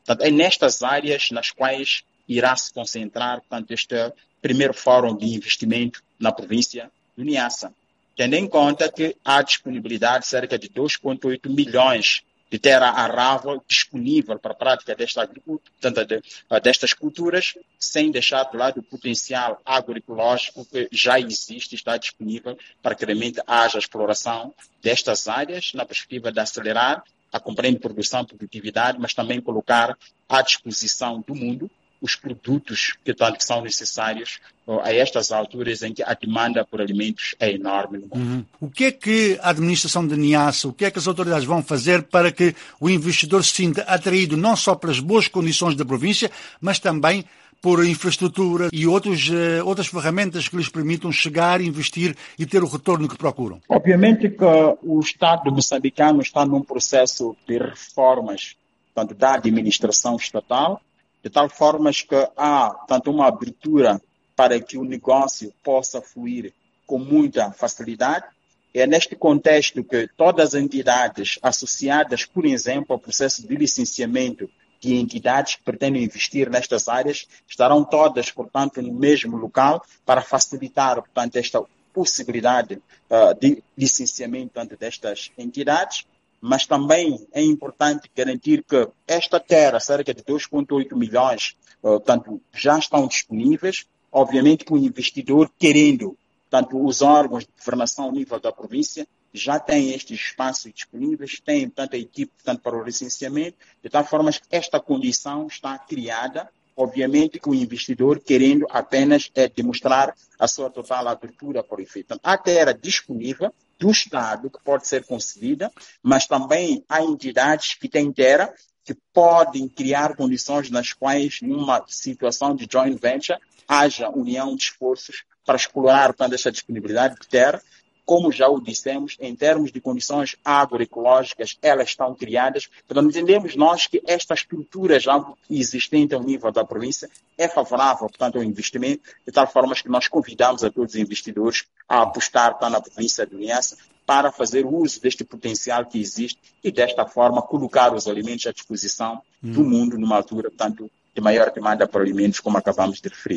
Portanto, é nestas áreas nas quais irá se concentrar, portanto, este primeiro fórum de investimento na província do Niassa, tendo em conta que há disponibilidade de cerca de dois vírgula oito milhões de terra arável disponível para a prática desta agricultura, portanto, de, destas culturas, sem deixar de lado o potencial agroecológico que já existe e está disponível para que realmente haja exploração destas áreas na perspectiva de acelerar a compreende produção, produtividade, mas também colocar à disposição do mundo os produtos que, tanto, que são necessários uh, a estas alturas em que a demanda por alimentos é enorme no mundo. Uhum. O que é que a administração de Niassa, o que é que as autoridades vão fazer para que o investidor se sinta atraído não só pelas boas condições da província, mas também por infraestrutura e outros, uh, outras ferramentas que lhes permitam chegar, investir e ter o retorno que procuram? Obviamente que o Estado moçambicano está num processo de reformas, tanto da administração estatal, de tal forma que há tanto uma abertura para que o negócio possa fluir com muita facilidade. É neste contexto que todas as entidades associadas, por exemplo, ao processo de licenciamento de entidades que pretendem investir nestas áreas, estarão todas, portanto, no mesmo local para facilitar, portanto, esta possibilidade uh, de licenciamento, portanto, destas entidades. Mas também é importante garantir que esta terra, cerca de dois vírgula oito milhões, uh, tanto, já estão disponíveis, obviamente que o investidor querendo, tanto os órgãos de governação ao nível da província, já têm estes espaços disponíveis, têm, portanto, a equipe, portanto, para o licenciamento, de tal forma que esta condição está criada, obviamente que o investidor querendo apenas é demonstrar a sua total abertura para o efeito. Portanto, há terra disponível do Estado que pode ser concedida, mas também há entidades que têm terra que podem criar condições nas quais, numa situação de joint venture, haja união de esforços para explorar, portanto, essa disponibilidade de terra. Como já o dissemos, em termos de condições agroecológicas, elas estão criadas. Portanto, entendemos nós que esta estrutura já existente ao nível da província é favorável, portanto, ao investimento, de tal forma que nós convidamos a todos os investidores a apostar, portanto, na província de Niassa para fazer uso deste potencial que existe e, desta forma, colocar os alimentos à disposição hum. do mundo numa altura, portanto, de maior demanda por alimentos, como acabamos de referir.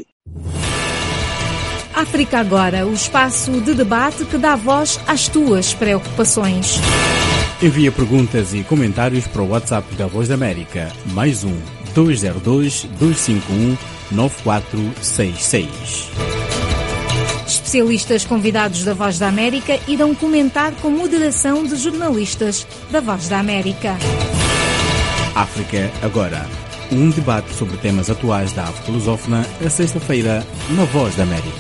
África Agora, o espaço de debate que dá voz às tuas preocupações. Envia perguntas e comentários para o WhatsApp da Voz da América, mais um dois zero dois, dois cinco um, nove quatro seis seis. Especialistas convidados da Voz da América irão comentar com moderação de jornalistas da Voz da América. África Agora, um debate sobre temas atuais da África lusófona, a sexta-feira, na Voz da América.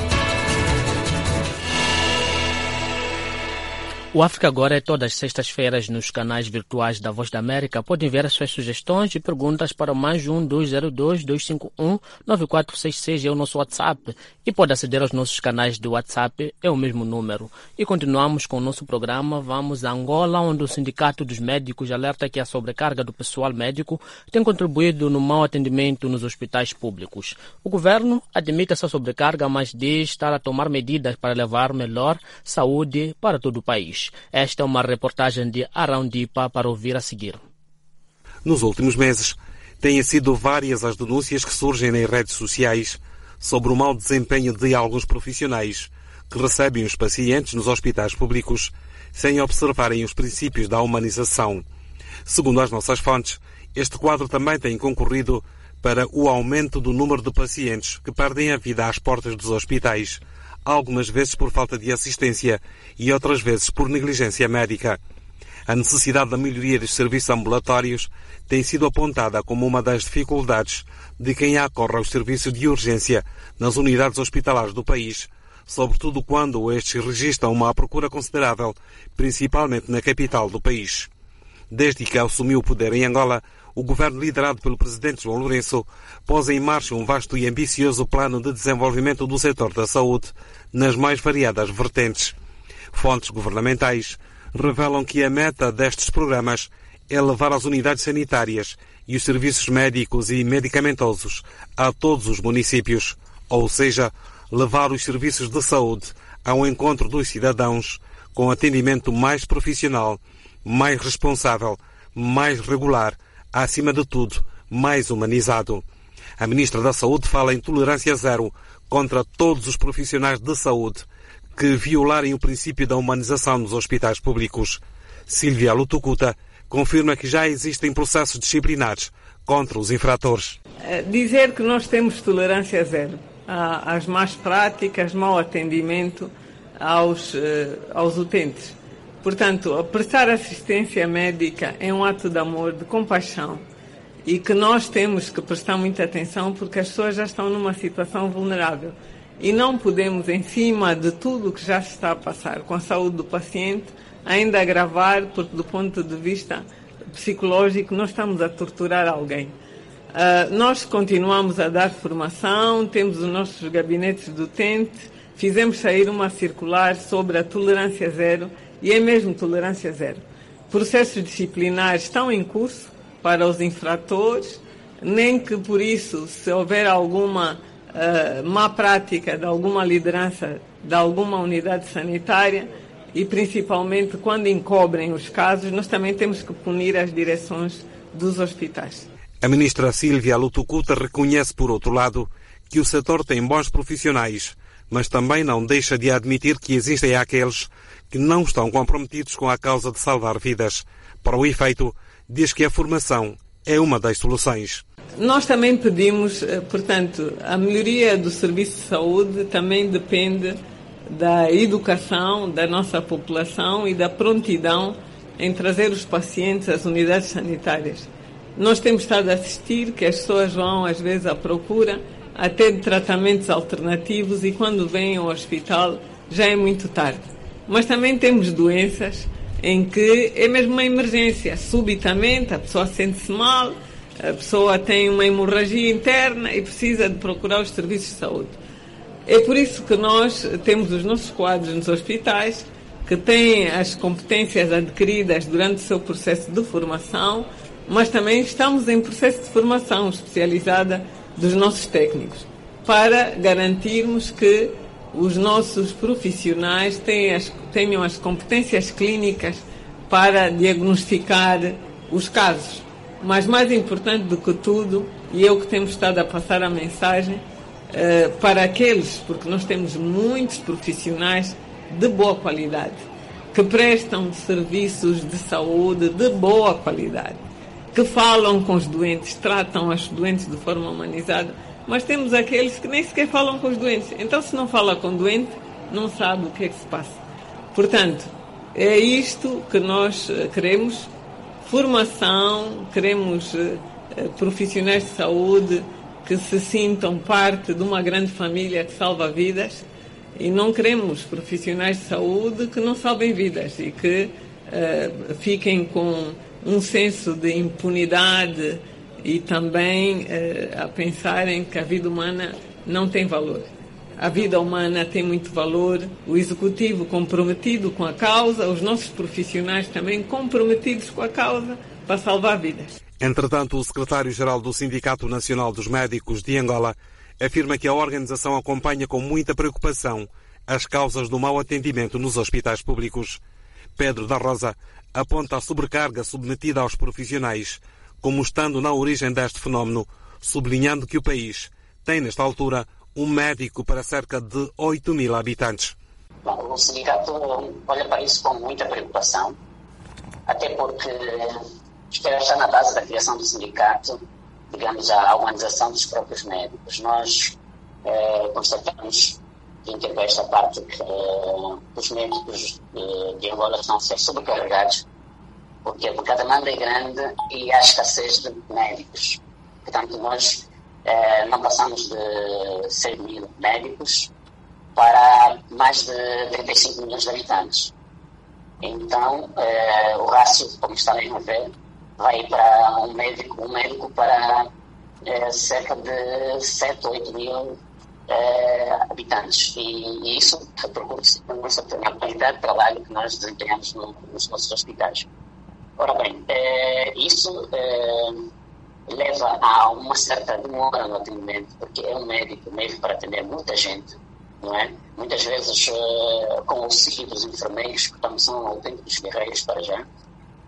O África Agora é todas as sextas-feiras nos canais virtuais da Voz da América. Podem enviar as suas sugestões e perguntas para o mais um dois zero dois, dois cinco um, nove quatro seis seis, é o nosso WhatsApp. E pode aceder aos nossos canais de WhatsApp, é o mesmo número. E continuamos com o nosso programa. Vamos a Angola, onde o Sindicato dos Médicos alerta que a sobrecarga do pessoal médico tem contribuído no mau atendimento nos hospitais públicos. O governo admite essa sobrecarga, mas diz estar a tomar medidas para levar melhor saúde para todo o país. Esta é uma reportagem de Arão Dipa para ouvir a seguir. Nos últimos meses, têm sido várias as denúncias que surgem nas redes sociais sobre o mau desempenho de alguns profissionais que recebem os pacientes nos hospitais públicos sem observarem os princípios da humanização. Segundo as nossas fontes, este quadro também tem concorrido para o aumento do número de pacientes que perdem a vida às portas dos hospitais, algumas vezes por falta de assistência e outras vezes por negligência médica. A necessidade da melhoria dos serviços ambulatórios tem sido apontada como uma das dificuldades de quem acorre aos serviços de urgência nas unidades hospitalares do país, sobretudo quando estes registram uma procura considerável, principalmente na capital do país. Desde que assumiu o poder em Angola, o governo liderado pelo presidente João Lourenço pôs em marcha um vasto e ambicioso plano de desenvolvimento do setor da saúde nas mais variadas vertentes. Fontes governamentais revelam que a meta destes programas é levar as unidades sanitárias e os serviços médicos e medicamentosos a todos os municípios, ou seja, levar os serviços de saúde ao encontro dos cidadãos com atendimento mais profissional, mais responsável, mais regular, acima de tudo, mais humanizado. A Ministra da Saúde fala em tolerância zero contra todos os profissionais de saúde que violarem o princípio da humanização nos hospitais públicos. Sílvia Lutucuta confirma que já existem processos disciplinares contra os infratores. Dizer que nós temos tolerância zero às más práticas, mau atendimento aos, aos utentes. Portanto, prestar assistência médica é um ato de amor, de compaixão, e que nós temos que prestar muita atenção porque as pessoas já estão numa situação vulnerável. E não podemos, em cima de tudo o que já se está a passar com a saúde do paciente, ainda agravar, porque do ponto de vista psicológico nós estamos a torturar alguém. Uh, nós continuamos a dar formação, temos os nossos gabinetes do utente, fizemos sair uma circular sobre a tolerância zero, e é mesmo tolerância zero. Processos disciplinares estão em curso para os infratores, nem que por isso, se houver alguma uh, má prática de alguma liderança de alguma unidade sanitária, e principalmente quando encobrem os casos, nós também temos que punir as direções dos hospitais. A ministra Sílvia Lutucuta reconhece, por outro lado, que o setor tem bons profissionais, mas também não deixa de admitir que existem aqueles que não estão comprometidos com a causa de salvar vidas. Para o efeito, diz que a formação é uma das soluções. Nós também pedimos, portanto, a melhoria do serviço de saúde também depende da educação da nossa população e da prontidão em trazer os pacientes às unidades sanitárias. Nós temos estado a assistir que as pessoas vão, às vezes, à procura até de tratamentos alternativos e quando vêm ao hospital já é muito tarde. Mas também temos doenças em que é mesmo uma emergência. Subitamente a pessoa sente-se mal, a pessoa tem uma hemorragia interna e precisa de procurar os serviços de saúde. É por isso que nós temos os nossos quadros nos hospitais, que têm as competências adquiridas durante o seu processo de formação, mas também estamos em processo de formação especializada dos nossos técnicos, para garantirmos que os nossos profissionais tenham as, tenham as competências clínicas para diagnosticar os casos. Mas mais importante do que tudo, e eu que temos estado a passar a mensagem, Uh, para aqueles, porque nós temos muitos profissionais de boa qualidade, que prestam serviços de saúde de boa qualidade, que falam com os doentes, tratam os doentes de forma humanizada, mas temos aqueles que nem sequer falam com os doentes. Então, se não fala com o doente, não sabe o que é que se passa. Portanto, é isto que nós queremos, formação, queremos uh, profissionais de saúde que se sintam parte de uma grande família que salva vidas, e não queremos profissionais de saúde que não salvem vidas e que uh, fiquem com um senso de impunidade e também uh, a pensarem que a vida humana não tem valor. A vida humana tem muito valor, o executivo comprometido com a causa, os nossos profissionais também comprometidos com a causa para salvar vidas. Entretanto, o secretário-geral do Sindicato Nacional dos Médicos de Angola afirma que a organização acompanha com muita preocupação as causas do mau atendimento nos hospitais públicos. Pedro da Rosa aponta a sobrecarga submetida aos profissionais como estando na origem deste fenómeno, sublinhando que o país tem, nesta altura, um médico para cerca de oito mil habitantes. Bom, o sindicato olha para isso com muita preocupação, até porque isto está na base da criação do sindicato, digamos, a humanização dos próprios médicos. Nós eh, constatamos, dentro desta parte, que eh, os médicos de, de Angola estão a ser sobrecarregados, porque, porque a demanda é grande e há escassez de médicos. Portanto, nós eh, não passamos de seis mil médicos para mais de trinta e cinco milhões de habitantes. Então, eh, o rácio, como está mesmo a ver, vai para um médico, um médico para eh, cerca de sete ou oito mil eh, habitantes. E, e isso repercute na qualidade de trabalho que nós desempenhamos no, nos nossos hospitais. Ora bem, eh, isso eh, leva a uma certa demora no atendimento, porque é um médico mesmo para atender muita gente, não é? Muitas vezes eh, com o auxílio dos enfermeiros, que também são autênticos guerreiros para já.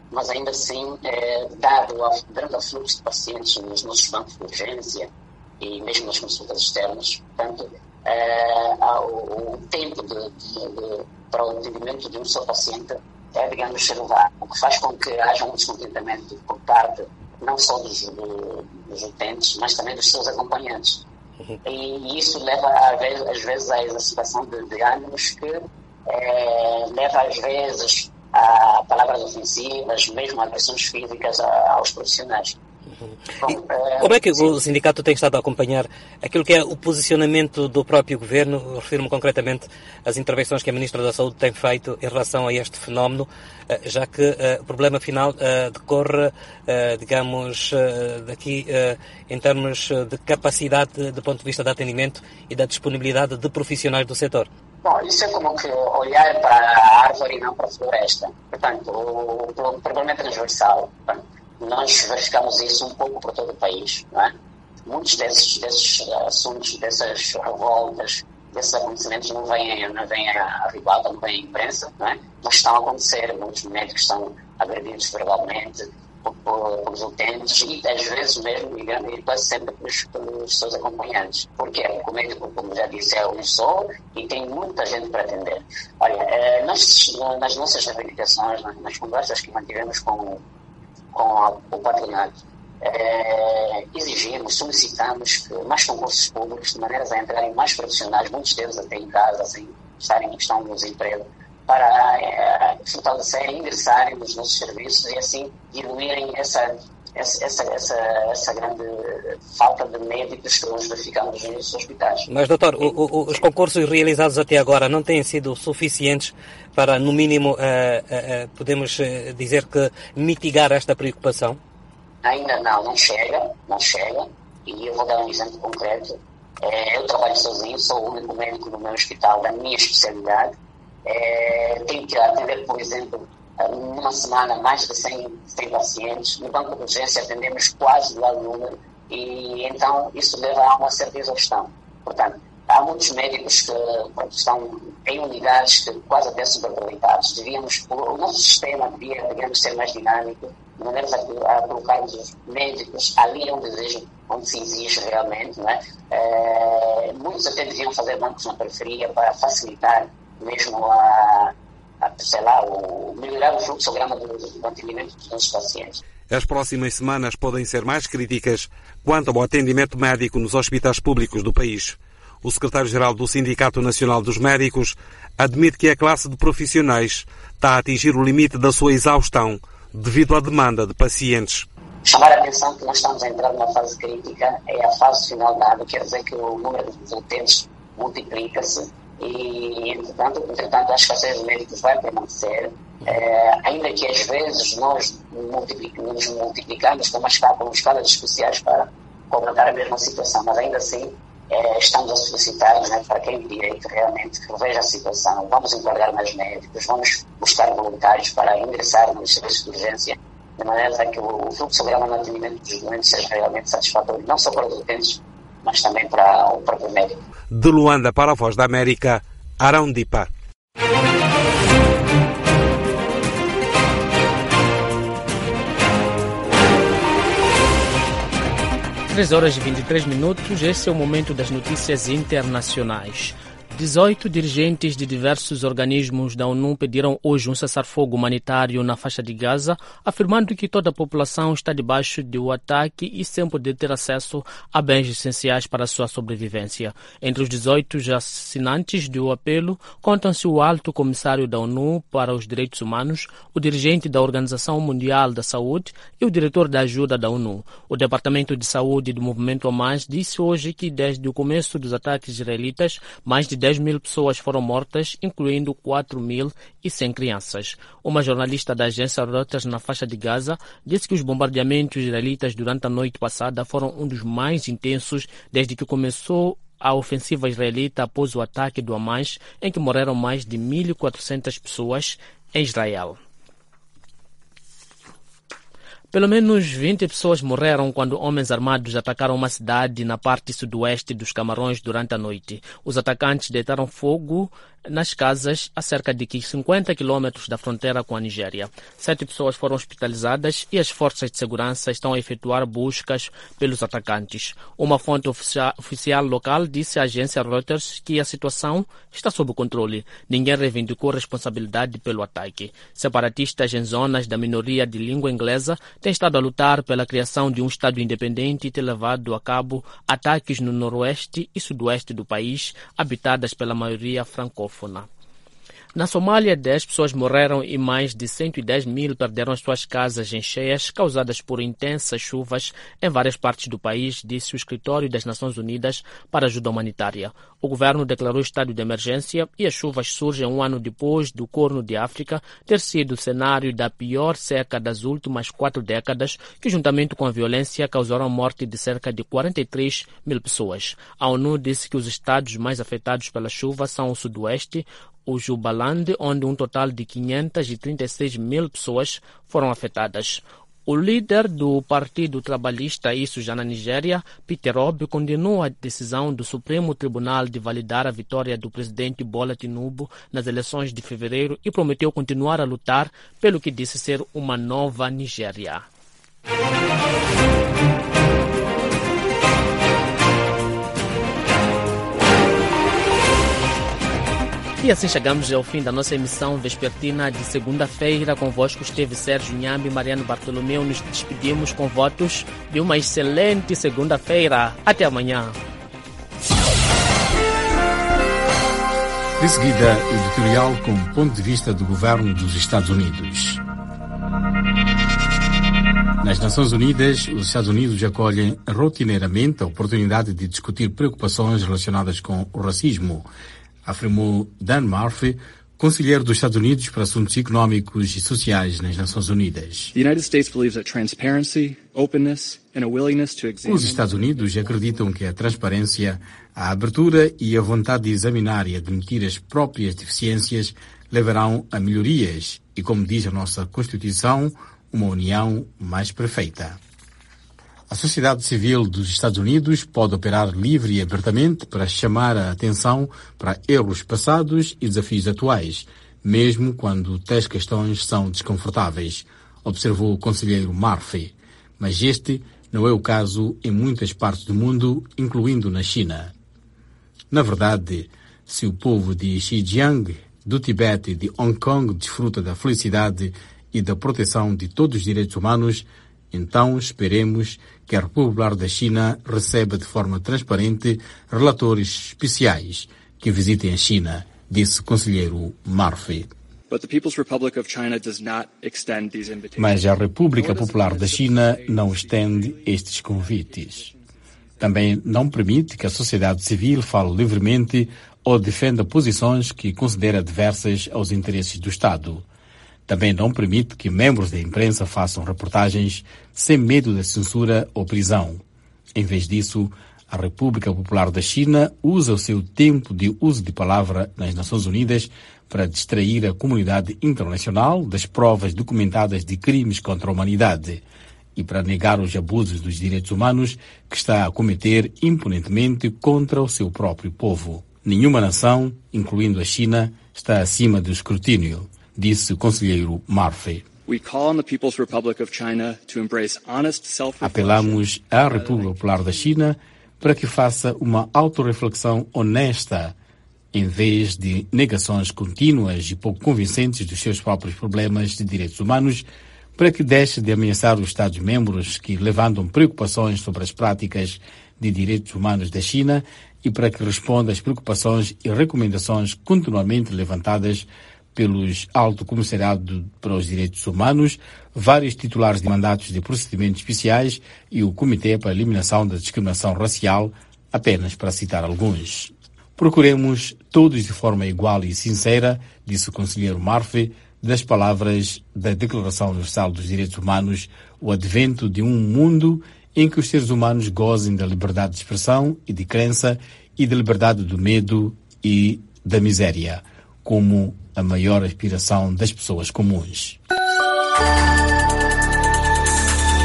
mas ainda assim, é, dado o grande fluxo de pacientes nos nossos bancos de urgência e mesmo nas consultas externas, portanto, é, o, o tempo de, de, de, para o atendimento de um só paciente é, digamos, elevado, o que faz com que haja um descontentamento por parte não só dos, dos utentes, mas também dos seus acompanhantes. Uhum. E isso leva, às vezes, às vezes à exacerbação de, de ânimos que é, leva, às vezes, a palavras ofensivas, mesmo agressões físicas a, aos profissionais. E como é que o sindicato tem estado a acompanhar aquilo que é o posicionamento do próprio governo? Refiro-me concretamente às intervenções que a Ministra da Saúde tem feito em relação a este fenómeno, já que uh, o problema final uh, decorre, uh, digamos, uh, daqui uh, em termos de capacidade do ponto de vista de atendimento e da disponibilidade de profissionais do setor. Bom, isso é como que olhar para a árvore e não para a floresta. Portanto, o, o problema é transversal. Portanto, nós verificamos isso um pouco por todo o país, não é? Muitos desses, desses assuntos, dessas revoltas, desses acontecimentos não vêm, não vêm à ribalta, não vêm à imprensa, não é? Mas estão a acontecer, muitos médicos são agredidos verbalmente por, por, por os utentes e às vezes mesmo, digamos, e quase sempre pelos, pelos seus acompanhantes. Porque o médico, como já disse, é um só e tem muita gente para atender. Olha, nas, nas nossas reivindicações, nas, nas conversas que mantivemos com com a, o patronato, é, exigimos, solicitamos que mais concursos públicos, de maneiras a entrarem mais profissionais, muitos deles até em casa, sem estarem em questão de desemprego, para é, fortalecerem, ingressarem nos nossos serviços e assim diluírem essa, essa, essa, essa, essa grande falta de médicos que nós verificamos nos hospitais. Mas, doutor, o, o, os concursos realizados até agora não têm sido suficientes para, no mínimo, uh, uh, uh, podemos uh, dizer que mitigar esta preocupação? Ainda não, não chega, não chega. E eu vou dar um exemplo concreto. É, eu trabalho sozinho, sou o único médico no meu hospital da minha especialidade. É, tenho que atender, por exemplo, numa semana mais de cem, cem pacientes. No banco de urgência atendemos quase o número e então isso leva a uma certa exaustão. Portanto, há muitos médicos que pronto, estão em unidades que quase até sobrecarregados. Devíamos, o nosso sistema devia, devia ser mais dinâmico, de maneira a, a colocarmos os médicos ali onde, desejam, onde se exige realmente. Não é? É, muitos até deviam fazer bancos na periferia para facilitar mesmo a, a sei lá, o, melhorar o fluxograma do, do atendimento dos nossos pacientes. As próximas semanas podem ser mais críticas quanto ao atendimento médico nos hospitais públicos do país. O secretário-geral do Sindicato Nacional dos Médicos admite que a classe de profissionais está a atingir o limite da sua exaustão devido à demanda de pacientes. Chamar a atenção que nós estamos a entrar numa fase crítica, é a fase final da água, quer dizer que o número de utentes multiplica-se e, entretanto, entretanto, a escassez de médicos vai permanecer, é, ainda que às vezes nós nos multiplicamos com uma escala, com escalas especiais para completar a mesma situação, mas ainda assim É, estamos a solicitar, né, para quem de direito realmente que reveja a situação. Vamos enquadrar mais médicos, vamos buscar voluntários para ingressar nos serviços de urgência, de maneira a que o fluxograma no atendimento dos doentes seja realmente satisfatório, não só para os utentes, mas também para o próprio médico. De Luanda para a Voz da América, Arão Dipa. três horas e vinte e três minutos, esse é o momento das notícias internacionais. dezoito dirigentes de diversos organismos da ONU pediram hoje um cessar-fogo humanitário na faixa de Gaza, afirmando que toda a população está debaixo do ataque e sem poder ter acesso a bens essenciais para a sua sobrevivência. Entre os dezoito assinantes do apelo, contam-se o alto comissário da ONU para os Direitos Humanos, o dirigente da Organização Mundial da Saúde e o diretor da ajuda da ONU. O Departamento de Saúde do Movimento Hamas disse hoje que desde o começo dos ataques israelitas, mais de dez mil pessoas foram mortas, incluindo quatro mil e cem crianças. Uma jornalista da agência Reuters na faixa de Gaza disse que os bombardeamentos israelitas durante a noite passada foram um dos mais intensos desde que começou a ofensiva israelita após o ataque do Hamas, em que morreram mais de mil e quatrocentas pessoas em Israel. Pelo menos vinte pessoas morreram quando homens armados atacaram uma cidade na parte sudoeste dos Camarões durante a noite. Os atacantes deitaram fogo nas casas a cerca de cinquenta quilômetros da fronteira com a Nigéria. Sete pessoas foram hospitalizadas e as forças de segurança estão a efetuar buscas pelos atacantes. Uma fonte oficia- oficial local disse à agência Reuters que a situação está sob controle. Ninguém reivindicou responsabilidade pelo ataque. Separatistas em zonas da minoria de língua inglesa têm estado a lutar pela criação de um Estado independente e ter levado a cabo ataques no noroeste e sudoeste do país, habitadas pela maioria francófona. Na Somália, dez pessoas morreram e mais de cento e dez mil perderam as suas casas em cheias causadas por intensas chuvas em várias partes do país, disse o Escritório das Nações Unidas para Ajuda Humanitária. O governo declarou estado de emergência e as chuvas surgem um ano depois do Corno de África ter sido o cenário da pior seca das últimas quatro décadas, que juntamente com a violência causaram a morte de cerca de quarenta e três mil pessoas. A ONU disse que os estados mais afetados pela chuva são o Sudoeste, o Jubaland, onde um total de quinhentas e trinta e seis mil pessoas foram afetadas. O líder do Partido Trabalhista, isso já na Nigéria, Peter Obi, condenou a decisão do Supremo Tribunal de validar a vitória do presidente Bola Tinubu nas eleições de fevereiro e prometeu continuar a lutar pelo que disse ser uma nova Nigéria. E assim chegamos ao fim da nossa emissão vespertina de segunda-feira. Convosco esteve Sérgio Nhambi e Mariano Bartolomeu. Nos despedimos com votos de uma excelente segunda-feira. Até amanhã. De seguida, editorial com o ponto de vista do governo dos Estados Unidos. Nas Nações Unidas, os Estados Unidos acolhem rotineiramente a oportunidade de discutir preocupações relacionadas com o racismo, afirmou Dan Murphy, conselheiro dos Estados Unidos para Assuntos Económicos e Sociais nas Nações Unidas. Os Estados Unidos acreditam que a transparência, a abertura e a vontade de examinar e admitir as próprias deficiências levarão a melhorias e, como diz a nossa Constituição, uma união mais perfeita. A sociedade civil dos Estados Unidos pode operar livre e abertamente para chamar a atenção para erros passados e desafios atuais, mesmo quando tais questões são desconfortáveis, observou o conselheiro Murphy. Mas este não é o caso em muitas partes do mundo, incluindo na China. Na verdade, se o povo de Xinjiang, do Tibete e de Hong Kong desfruta da felicidade e da proteção de todos os direitos humanos, então esperemos que a República Popular da China receba de forma transparente relatores especiais que visitem a China, disse o conselheiro Murphy. Mas a República Popular da China não estende estes convites. Também não permite que a sociedade civil fale livremente ou defenda posições que considera adversas aos interesses do Estado. Também não permite que membros da imprensa façam reportagens sem medo da censura ou prisão. Em vez disso, a República Popular da China usa o seu tempo de uso de palavra nas Nações Unidas para distrair a comunidade internacional das provas documentadas de crimes contra a humanidade e para negar os abusos dos direitos humanos que está a cometer impunemente contra o seu próprio povo. Nenhuma nação, incluindo a China, está acima do escrutínio, disse o conselheiro Murphy. Apelamos à República Popular da China para que faça uma autorreflexão honesta, em vez de negações contínuas e pouco convincentes dos seus próprios problemas de direitos humanos, para que deixe de ameaçar os Estados-membros que levantam preocupações sobre as práticas de direitos humanos da China e para que responda às preocupações e recomendações continuamente levantadas pelos Alto Comissariado para os Direitos Humanos, vários titulares de mandatos de procedimentos especiais e o Comitê para a Eliminação da Discriminação Racial, apenas para citar alguns. Procuremos todos de forma igual e sincera, disse o conselheiro Murphy, das palavras da Declaração Universal dos Direitos Humanos, o advento de um mundo em que os seres humanos gozem da liberdade de expressão e de crença e da liberdade do medo e da miséria, como a maior aspiração das pessoas comuns.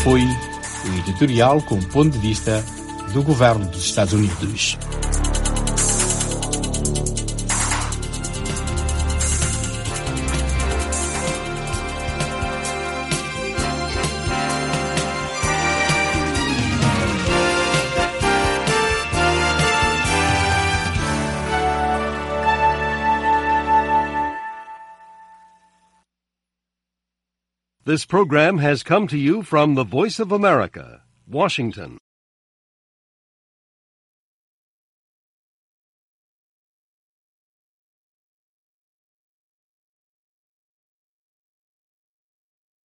foi o editorial com o ponto de vista do governo dos Estados Unidos. This program has come to you from the Voice of America, Washington.